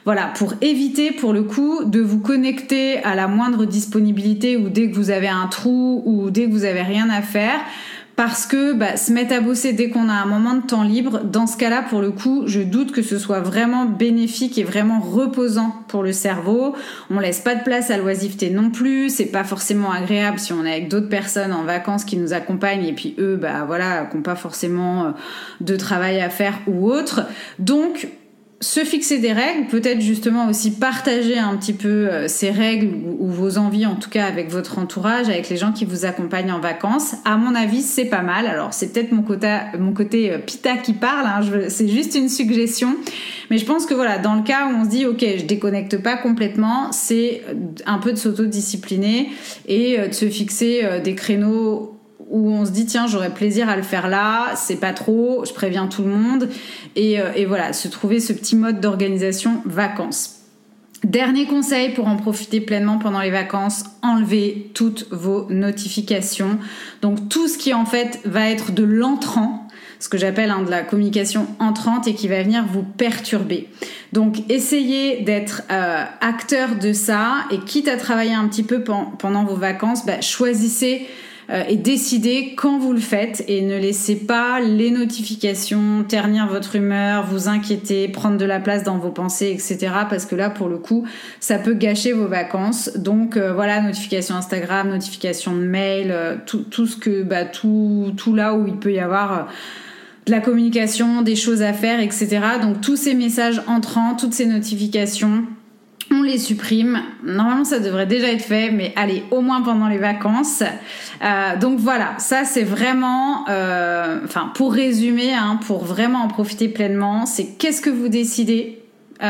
[SPEAKER 1] voilà, pour éviter pour le coup de vous connecter à la moindre disponibilité ou dès que vous avez un trou ou dès que vous avez rien à faire. Parce que se mettre à bosser dès qu'on a un moment de temps libre, dans ce cas-là, pour le coup, je doute que ce soit vraiment bénéfique et vraiment reposant pour le cerveau. On laisse pas de place à l'oisiveté non plus. C'est pas forcément agréable si on est avec d'autres personnes en vacances qui nous accompagnent et puis eux, qui n'ont pas forcément de travail à faire ou autre. Donc, se fixer des règles, peut-être justement aussi partager un petit peu ces règles ou vos envies, en tout cas avec votre entourage, avec les gens qui vous accompagnent en vacances. À mon avis, c'est pas mal. Alors, c'est peut-être mon côté pita qui parle, hein, c'est juste une suggestion. Mais je pense que voilà, dans le cas où on se dit, ok, je déconnecte pas complètement, c'est un peu de s'autodiscipliner et de se fixer des créneaux où on se dit tiens j'aurais plaisir à le faire là, c'est pas trop, je préviens tout le monde et voilà, se trouver ce petit mode d'organisation vacances. Dernier conseil pour en profiter pleinement pendant les vacances, enlevez toutes vos notifications. Donc tout ce qui en fait va être de l'entrant, ce que j'appelle de la communication entrante et qui va venir vous perturber. Donc essayez d'être acteur de ça et quitte à travailler un petit peu pendant vos vacances, choisissez et décidez quand vous le faites et ne laissez pas les notifications ternir votre humeur, vous inquiéter, prendre de la place dans vos pensées, etc. Parce que là, pour le coup, ça peut gâcher vos vacances. Donc voilà, notifications Instagram, notifications de mail, tout ce que tout là où il peut y avoir de la communication, des choses à faire, etc. Donc tous ces messages entrants, toutes ces notifications, on les supprime. Normalement, ça devrait déjà être fait, mais allez, au moins pendant les vacances. Donc voilà, ça c'est vraiment, pour résumer, pour vraiment en profiter pleinement, c'est qu'est-ce que vous décidez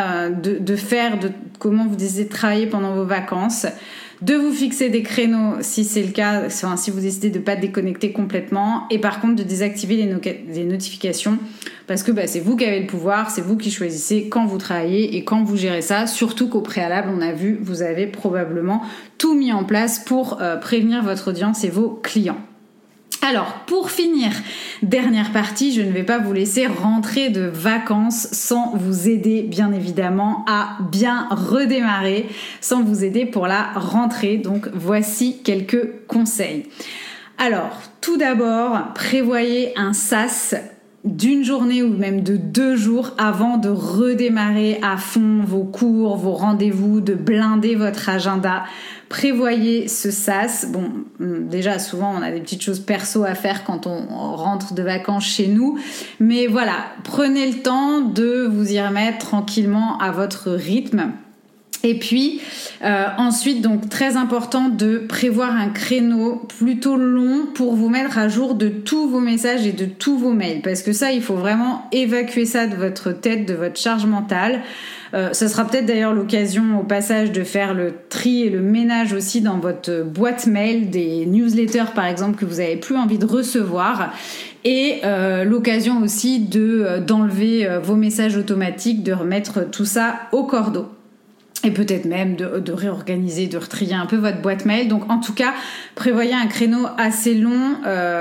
[SPEAKER 1] de faire, de comment vous décidez de travailler pendant vos vacances, de vous fixer des créneaux si c'est le cas, si vous décidez de ne pas déconnecter complètement, et par contre de désactiver les notifications, parce que c'est vous qui avez le pouvoir, c'est vous qui choisissez quand vous travaillez et quand vous gérez ça, surtout qu'au préalable, on a vu, vous avez probablement tout mis en place pour prévenir votre audience et vos clients. Alors, pour finir, dernière partie, je ne vais pas vous laisser rentrer de vacances sans vous aider, bien évidemment, à bien redémarrer, sans vous aider pour la rentrée. Donc, voici quelques conseils. Alors, tout d'abord, prévoyez un sas d'une journée ou même de 2 jours avant de redémarrer à fond vos cours, vos rendez-vous, de blinder votre agenda. Prévoyez ce sas. Bon, déjà, souvent, on a des petites choses perso à faire quand on rentre de vacances chez nous. Mais voilà, prenez le temps de vous y remettre tranquillement à votre rythme. Et puis, ensuite, donc très important de prévoir un créneau plutôt long pour vous mettre à jour de tous vos messages et de tous vos mails. Parce que ça, il faut vraiment évacuer ça de votre tête, de votre charge mentale. Ça sera peut-être d'ailleurs l'occasion au passage de faire le tri et le ménage aussi dans votre boîte mail, des newsletters par exemple que vous n'avez plus envie de recevoir. Et l'occasion aussi d'enlever vos messages automatiques, de remettre tout ça au cordeau. Et peut-être même de réorganiser, de retrier un peu votre boîte mail. Donc en tout cas, prévoyez un créneau assez long.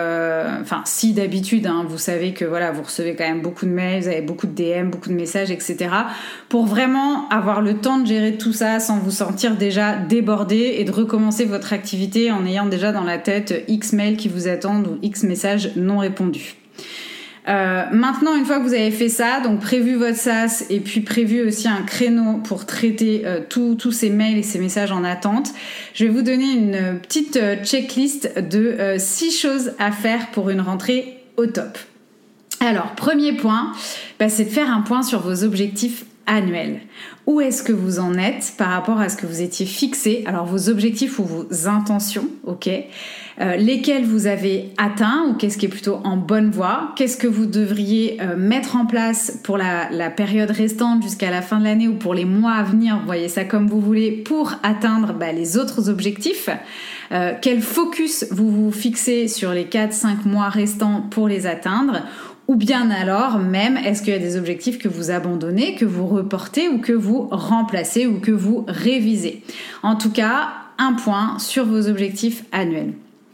[SPEAKER 1] Si d'habitude, vous savez que voilà, vous recevez quand même beaucoup de mails, vous avez beaucoup de DM, beaucoup de messages, etc. Pour vraiment avoir le temps de gérer tout ça sans vous sentir déjà débordé et de recommencer votre activité en ayant déjà dans la tête X mails qui vous attendent ou X messages non répondus. Maintenant, une fois que vous avez fait ça, donc prévu votre sas et puis prévu aussi un créneau pour traiter tous ces mails et ces messages en attente, je vais vous donner une petite checklist de 6 choses à faire pour une rentrée au top. Alors, premier point, c'est de faire un point sur vos objectifs annuels. Où est-ce que vous en êtes par rapport à ce que vous étiez fixé? Alors, vos objectifs ou vos intentions, ok, lesquels vous avez atteints ou qu'est-ce qui est plutôt en bonne voie? Qu'est-ce que vous devriez mettre en place pour la période restante jusqu'à la fin de l'année ou pour les mois à venir? Vous voyez ça comme vous voulez pour atteindre les autres objectifs. Quel focus vous fixez sur les 4-5 mois restants pour les atteindre? Ou bien alors, même, est-ce qu'il y a des objectifs que vous abandonnez, que vous reportez ou que vous remplacez ou que vous révisez? En tout cas, un point sur vos objectifs annuels.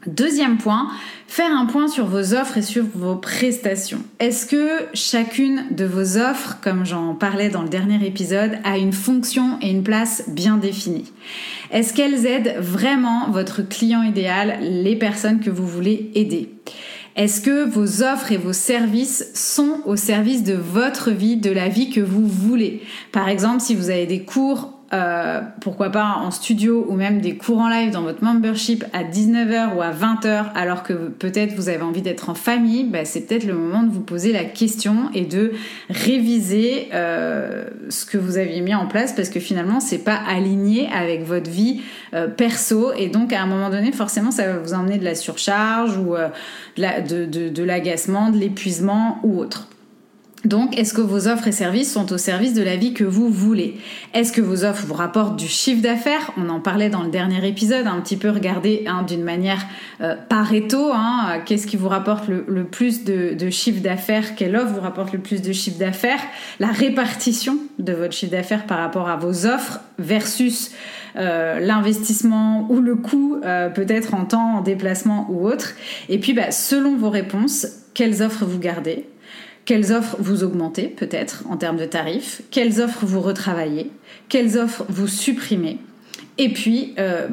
[SPEAKER 1] Deuxième point, faire un point sur vos offres et sur vos prestations. Est-ce que chacune de vos offres, comme j'en parlais dans le dernier épisode, a une fonction et une place bien définies ? Est-ce qu'elles aident vraiment votre client idéal, les personnes que vous voulez aider ? Est-ce que vos offres et vos services sont au service de votre vie, de la vie que vous voulez ? Par exemple, si vous avez des cours, pourquoi pas en studio ou même des cours en live dans votre membership à 19h ou à 20h alors que peut-être vous avez envie d'être en famille, c'est peut-être le moment de vous poser la question et de réviser ce que vous aviez mis en place parce que finalement c'est pas aligné avec votre vie perso et donc à un moment donné forcément ça va vous emmener de la surcharge ou de l'agacement, de l'épuisement ou autre. Donc, est-ce que vos offres et services sont au service de la vie que vous voulez ? Est-ce que vos offres vous rapportent du chiffre d'affaires ? On en parlait dans le dernier épisode, un petit peu regarder d'une manière Pareto. Qu'est-ce qui vous rapporte le plus de chiffre d'affaires ? Quelle offre vous rapporte le plus de chiffre d'affaires ? La répartition de votre chiffre d'affaires par rapport à vos offres versus l'investissement ou le coût, peut-être en temps, en déplacement ou autre. Et puis, selon vos réponses, quelles offres vous gardez ? Quelles offres vous augmentez peut-être en termes de tarifs ? Quelles offres vous retravaillez ? Quelles offres vous supprimez ? Et puis,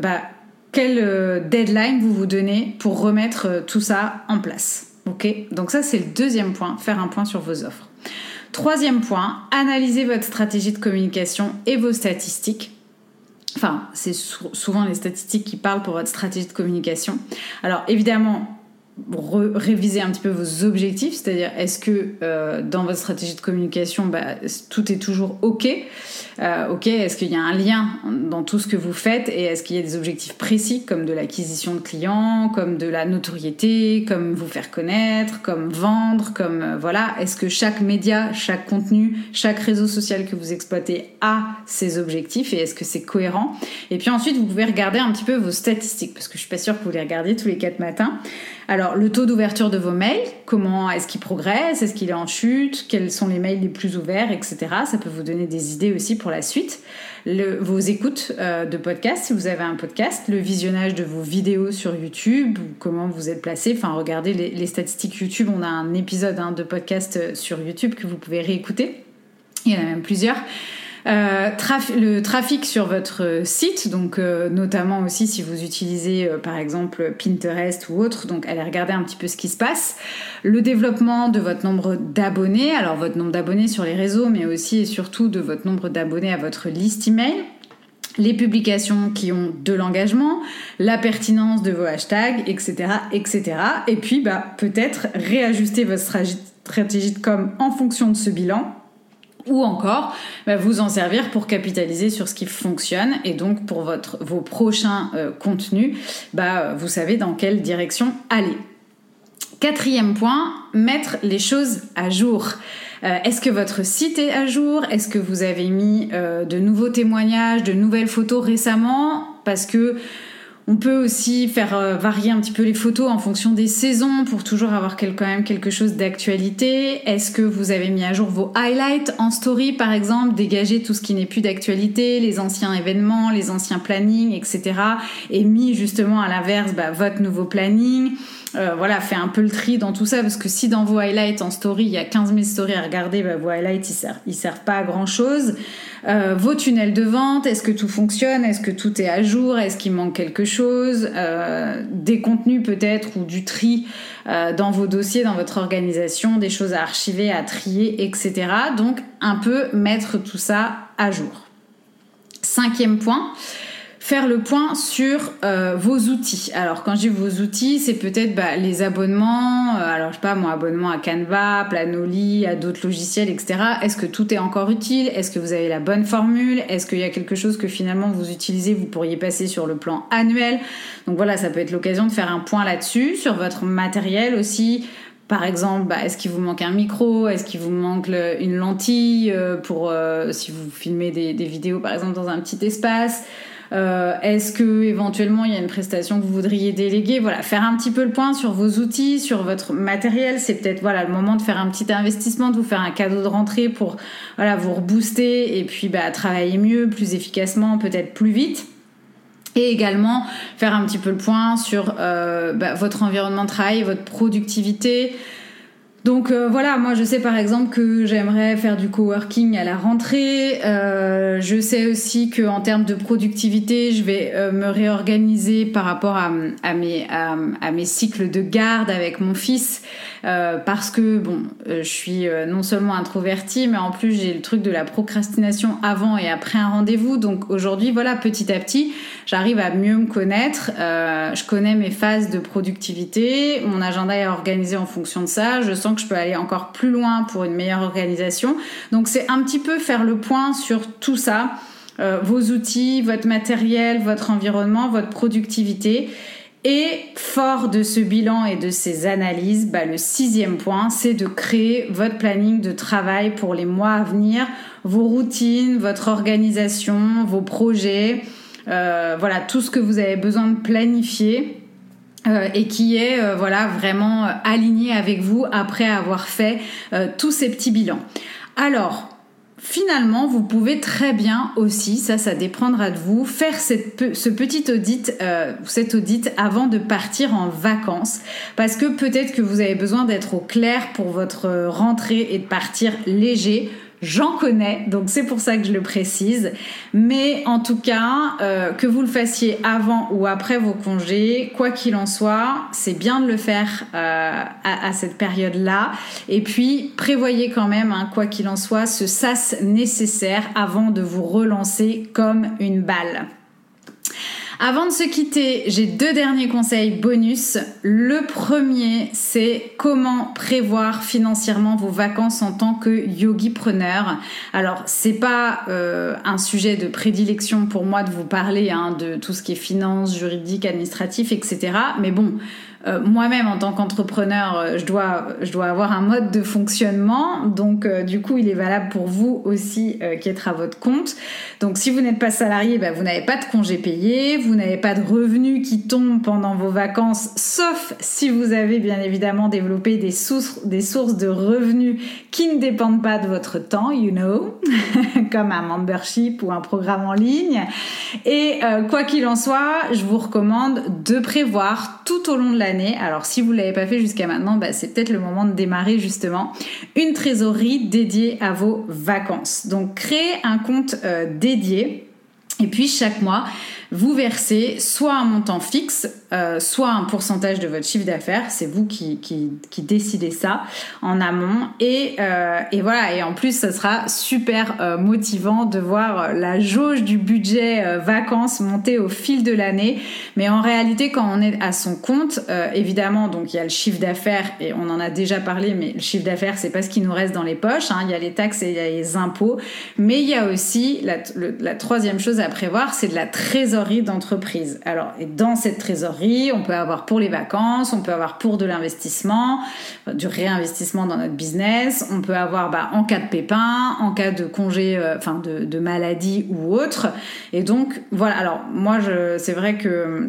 [SPEAKER 1] quelle deadline vous donnez pour remettre tout ça en place ? Ok ? Donc ça, c'est le deuxième point, faire un point sur vos offres. Troisième point, analyser votre stratégie de communication et vos statistiques. Enfin, c'est souvent les statistiques qui parlent pour votre stratégie de communication. Alors évidemment, réviser un petit peu vos objectifs, c'est-à-dire est-ce que dans votre stratégie de communication tout est toujours ok, est-ce qu'il y a un lien dans tout ce que vous faites et est-ce qu'il y a des objectifs précis comme de l'acquisition de clients, comme de la notoriété, comme vous faire connaître, comme vendre, est-ce que chaque média, chaque contenu, chaque réseau social que vous exploitez a ses objectifs et est-ce que c'est cohérent ? Et puis ensuite vous pouvez regarder un petit peu vos statistiques parce que je suis pas sûre que vous les regardiez tous les 4 matins. Alors, le taux d'ouverture de vos mails, comment est-ce qu'il progresse ? Est-ce qu'il est en chute ? Quels sont les mails les plus ouverts, etc. Ça peut vous donner des idées aussi pour la suite. Vos écoutes de podcast, si vous avez un podcast, le visionnage de vos vidéos sur YouTube, comment vous êtes placé. Enfin, regardez les statistiques YouTube. On a un épisode de podcast sur YouTube que vous pouvez réécouter. Il y en a même plusieurs. Le trafic sur votre site, donc notamment aussi si vous utilisez par exemple Pinterest ou autre, donc allez regarder un petit peu ce qui se passe. Le développement de votre nombre d'abonnés, alors votre nombre d'abonnés sur les réseaux, mais aussi et surtout de votre nombre d'abonnés à votre liste email. Les publications qui ont de l'engagement, la pertinence de vos hashtags, etc., etc. Et puis peut-être réajuster votre stratégie de com en fonction de ce bilan. Ou encore, vous en servir pour capitaliser sur ce qui fonctionne et donc pour vos prochains contenus, vous savez dans quelle direction aller. Quatrième point, mettre les choses à jour. Est-ce que votre site est à jour ? Est-ce que vous avez mis de nouveaux témoignages, de nouvelles photos récemment ? Parce que on peut aussi faire varier un petit peu les photos en fonction des saisons pour toujours avoir quand même quelque chose d'actualité. Est-ce que vous avez mis à jour vos highlights en story, par exemple, dégager tout ce qui n'est plus d'actualité, les anciens événements, les anciens plannings, etc. et mis justement à l'inverse votre nouveau planning. Fait un peu le tri dans tout ça parce que si dans vos highlights en story il y a 15 000 stories à regarder, vos highlights ils servent pas à grand chose. Vos tunnels de vente, est-ce que tout fonctionne, est-ce que tout est à jour, est-ce qu'il manque quelque chose, des contenus peut-être ou du tri dans vos dossiers, dans votre organisation, des choses à archiver, à trier, etc. Donc un peu mettre tout ça à jour. 5e point, faire le point sur vos outils. Alors quand je dis vos outils, c'est peut-être les abonnements, abonnement à Canva, Planoly, à d'autres logiciels, etc. Est-ce que tout est encore utile ? Est-ce que vous avez la bonne formule ? Est-ce qu'il y a quelque chose que finalement vous utilisez, vous pourriez passer sur le plan annuel ? Donc ça peut être l'occasion de faire un point là-dessus, sur votre matériel aussi. Par exemple, est-ce qu'il vous manque un micro ? Est-ce qu'il vous manque une lentille pour si vous filmez des vidéos par exemple dans un petit espace ? Est-ce que éventuellement il y a une prestation que vous voudriez déléguer ? Faire un petit peu le point sur vos outils, sur votre matériel. C'est peut-être le moment de faire un petit investissement, de vous faire un cadeau de rentrée pour vous rebooster et puis travailler mieux, plus efficacement, peut-être plus vite. Et également faire un petit peu le point sur votre environnement de travail, votre productivité. Donc voilà, moi je sais par exemple que j'aimerais faire du coworking à la rentrée. Je sais aussi qu'en termes de productivité, je vais me réorganiser par rapport à mes cycles de garde avec mon fils. Parce que je suis non seulement introvertie, mais en plus j'ai le truc de la procrastination avant et après un rendez-vous. Donc aujourd'hui, voilà, petit à petit, j'arrive à mieux me connaître. Je connais mes phases de productivité. Mon agenda est organisé en fonction de ça. Je sens que je peux aller encore plus loin pour une meilleure organisation. Donc c'est un petit peu faire le point sur tout ça, vos outils, votre matériel, votre environnement, votre productivité. Et fort de ce bilan et de ces analyses, le 6e point, c'est de créer votre planning de travail pour les mois à venir, vos routines, votre organisation, vos projets, voilà, tout ce que vous avez besoin de planifier. Et qui est vraiment aligné avec vous après avoir fait tous ces petits bilans. Alors, finalement, vous pouvez très bien aussi, ça dépendra de vous, faire ce petit audit, cet audit avant de partir en vacances, parce que peut-être que vous avez besoin d'être au clair pour votre rentrée et de partir léger. J'en connais, donc c'est pour ça que je le précise. Mais en tout cas, que vous le fassiez avant ou après vos congés, quoi qu'il en soit, c'est bien de le faire à cette période-là. Et puis, prévoyez quand même, quoi qu'il en soit, ce sas nécessaire avant de vous relancer comme une balle. Avant de se quitter, j'ai 2 derniers conseils bonus. Le premier, c'est comment prévoir financièrement vos vacances en tant que yogipreneur. Alors, c'est pas un sujet de prédilection pour moi de vous parler de tout ce qui est finance, juridique, administratif, etc. Mais bon, moi-même en tant qu'entrepreneur, je dois avoir un mode de fonctionnement, donc du coup il est valable pour vous aussi qui êtes à votre compte. Donc si vous n'êtes pas salarié, vous n'avez pas de congés payés, vous n'avez pas de revenus qui tombent pendant vos vacances, sauf si vous avez bien évidemment développé des sources de revenus qui ne dépendent pas de votre temps, comme un membership ou un programme en ligne. Et quoi qu'il en soit, je vous recommande de prévoir tout au long de l'année. Alors si vous ne l'avez pas fait jusqu'à maintenant, c'est peut-être le moment de démarrer justement une trésorerie dédiée à vos vacances. Donc créez un compte dédié et puis chaque mois, vous versez soit un montant fixe, soit un pourcentage de votre chiffre d'affaires. C'est vous qui décidez ça en amont. Et voilà. Et en plus, ça sera super motivant de voir la jauge du budget vacances monter au fil de l'année. Mais en réalité, quand on est à son compte, évidemment, donc il y a le chiffre d'affaires et on en a déjà parlé. Mais le chiffre d'affaires, c'est pas ce qui nous reste dans les poches. Il y a les taxes et il y a les impôts. Mais il y a aussi la troisième chose à prévoir, c'est de la trésorerie d'entreprise. Alors, et dans cette trésorerie, on peut avoir pour les vacances, on peut avoir pour de l'investissement, du réinvestissement dans notre business, on peut avoir en cas de pépin, en cas de congé, de maladie ou autre. Et donc, voilà. Alors, moi, c'est vrai que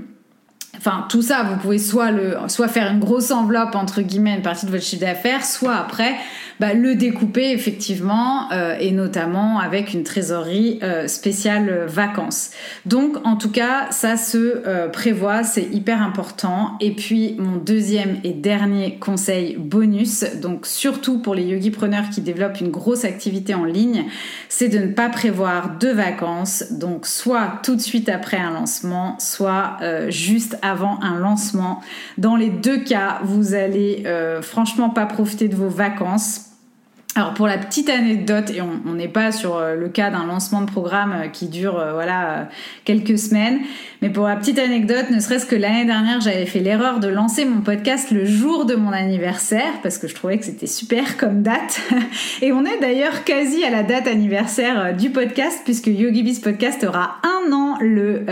[SPEAKER 1] tout ça, vous pouvez soit faire une grosse enveloppe, entre guillemets, une partie de votre chiffre d'affaires, soit après, le découper effectivement, et notamment avec une trésorerie spéciale vacances. Donc, en tout cas, ça se prévoit, c'est hyper important. Et puis, mon deuxième et dernier conseil bonus, donc surtout pour les yogipreneurs qui développent une grosse activité en ligne, c'est de ne pas prévoir de vacances, donc soit tout de suite après un lancement, soit juste avant un lancement. Dans les 2 cas, vous allez franchement pas profiter de vos vacances. Alors pour la petite anecdote, et on n'est pas sur le cas d'un lancement de programme qui dure quelques semaines, mais pour la petite anecdote, ne serait-ce que l'année dernière, j'avais fait l'erreur de lancer mon podcast le jour de mon anniversaire parce que je trouvais que c'était super comme date. Et on est d'ailleurs quasi à la date anniversaire du podcast puisque YogiBiz Podcast aura 1 an le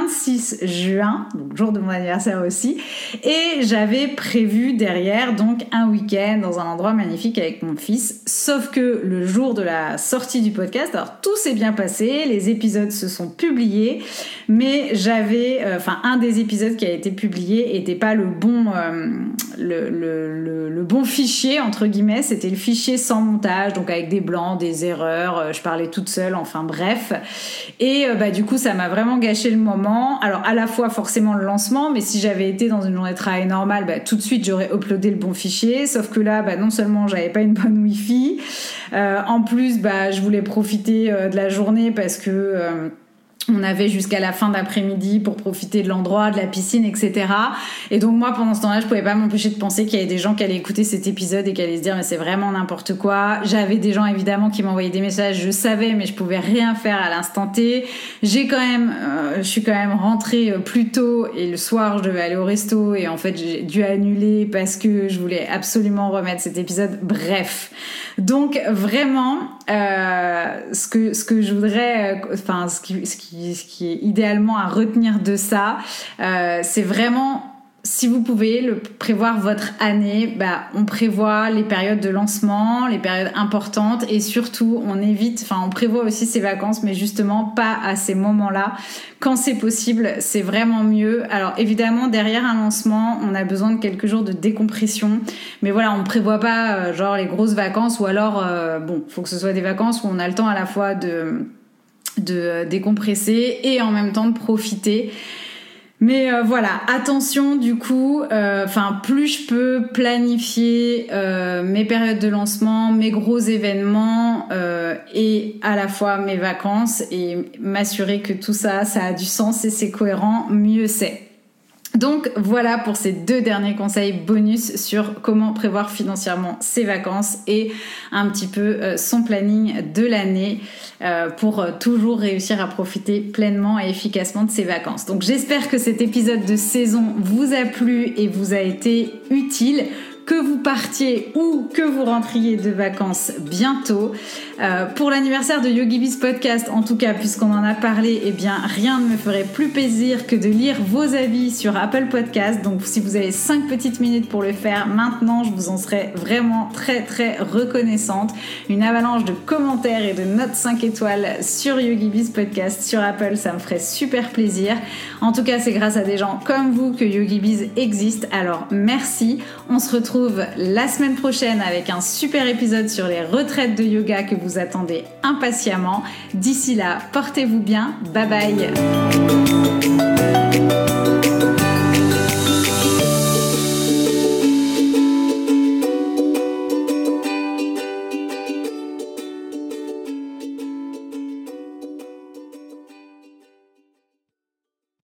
[SPEAKER 1] 26 juin, donc jour de mon anniversaire aussi. Et j'avais prévu derrière donc un week-end dans un endroit magnifique avec mon fils. sauf que le jour de la sortie du podcast, alors tout s'est bien passé, les épisodes se sont publiés, mais j'avais, un des épisodes qui a été publié était pas le bon, le bon fichier entre guillemets, c'était le fichier sans montage, donc avec des blancs, des erreurs, je parlais toute seule, enfin bref, et du coup ça m'a vraiment gâché le moment. Alors à la fois forcément le lancement, mais si j'avais été dans une journée de travail normale, tout de suite j'aurais uploadé le bon fichier, sauf que là non seulement j'avais pas une bonne wifi, en plus je voulais profiter de la journée parce que on avait jusqu'à la fin d'après-midi pour profiter de l'endroit, de la piscine, etc. Et donc moi, pendant ce temps-là, je pouvais pas m'empêcher de penser qu'il y avait des gens qui allaient écouter cet épisode et qui allaient se dire mais c'est vraiment n'importe quoi. J'avais des gens évidemment qui m'envoyaient des messages, je savais, mais je pouvais rien faire à l'instant T. Je suis quand même rentrée plus tôt et le soir, je devais aller au resto et en fait, j'ai dû annuler parce que je voulais absolument remettre cet épisode. Bref. Donc vraiment, ce que je voudrais, ce qui est idéalement à retenir de ça, c'est vraiment, si vous pouvez le prévoir votre année, on prévoit les périodes de lancement, les périodes importantes et surtout on prévoit aussi ses vacances, mais justement pas à ces moments-là. Quand c'est possible, c'est vraiment mieux. Alors évidemment, derrière un lancement, on a besoin de quelques jours de décompression, mais voilà, on prévoit pas les grosses vacances ou alors faut que ce soit des vacances où on a le temps à la fois de décompresser et en même temps de profiter. Mais attention du coup, plus je peux planifier mes périodes de lancement, mes gros événements et à la fois mes vacances et m'assurer que tout ça a du sens et c'est cohérent, mieux c'est. Donc voilà pour ces 2 derniers conseils bonus sur comment prévoir financièrement ses vacances et un petit peu son planning de l'année pour toujours réussir à profiter pleinement et efficacement de ses vacances. Donc j'espère que cet épisode de saison vous a plu et vous a été utile. Que vous partiez ou que vous rentriez de vacances bientôt. Pour l'anniversaire de YogiBiz Podcast, en tout cas, puisqu'on en a parlé, rien ne me ferait plus plaisir que de lire vos avis sur Apple Podcast. Donc, si vous avez 5 petites minutes pour le faire maintenant, je vous en serais vraiment très, très reconnaissante. Une avalanche de commentaires et de notes 5 étoiles sur YogiBiz Podcast sur Apple, ça me ferait super plaisir. En tout cas, c'est grâce à des gens comme vous que YogiBiz existe. Alors, merci. On se retrouve la semaine prochaine avec un super épisode sur les retraites de yoga que vous attendez impatiemment. D'ici là, portez-vous bien. Bye bye.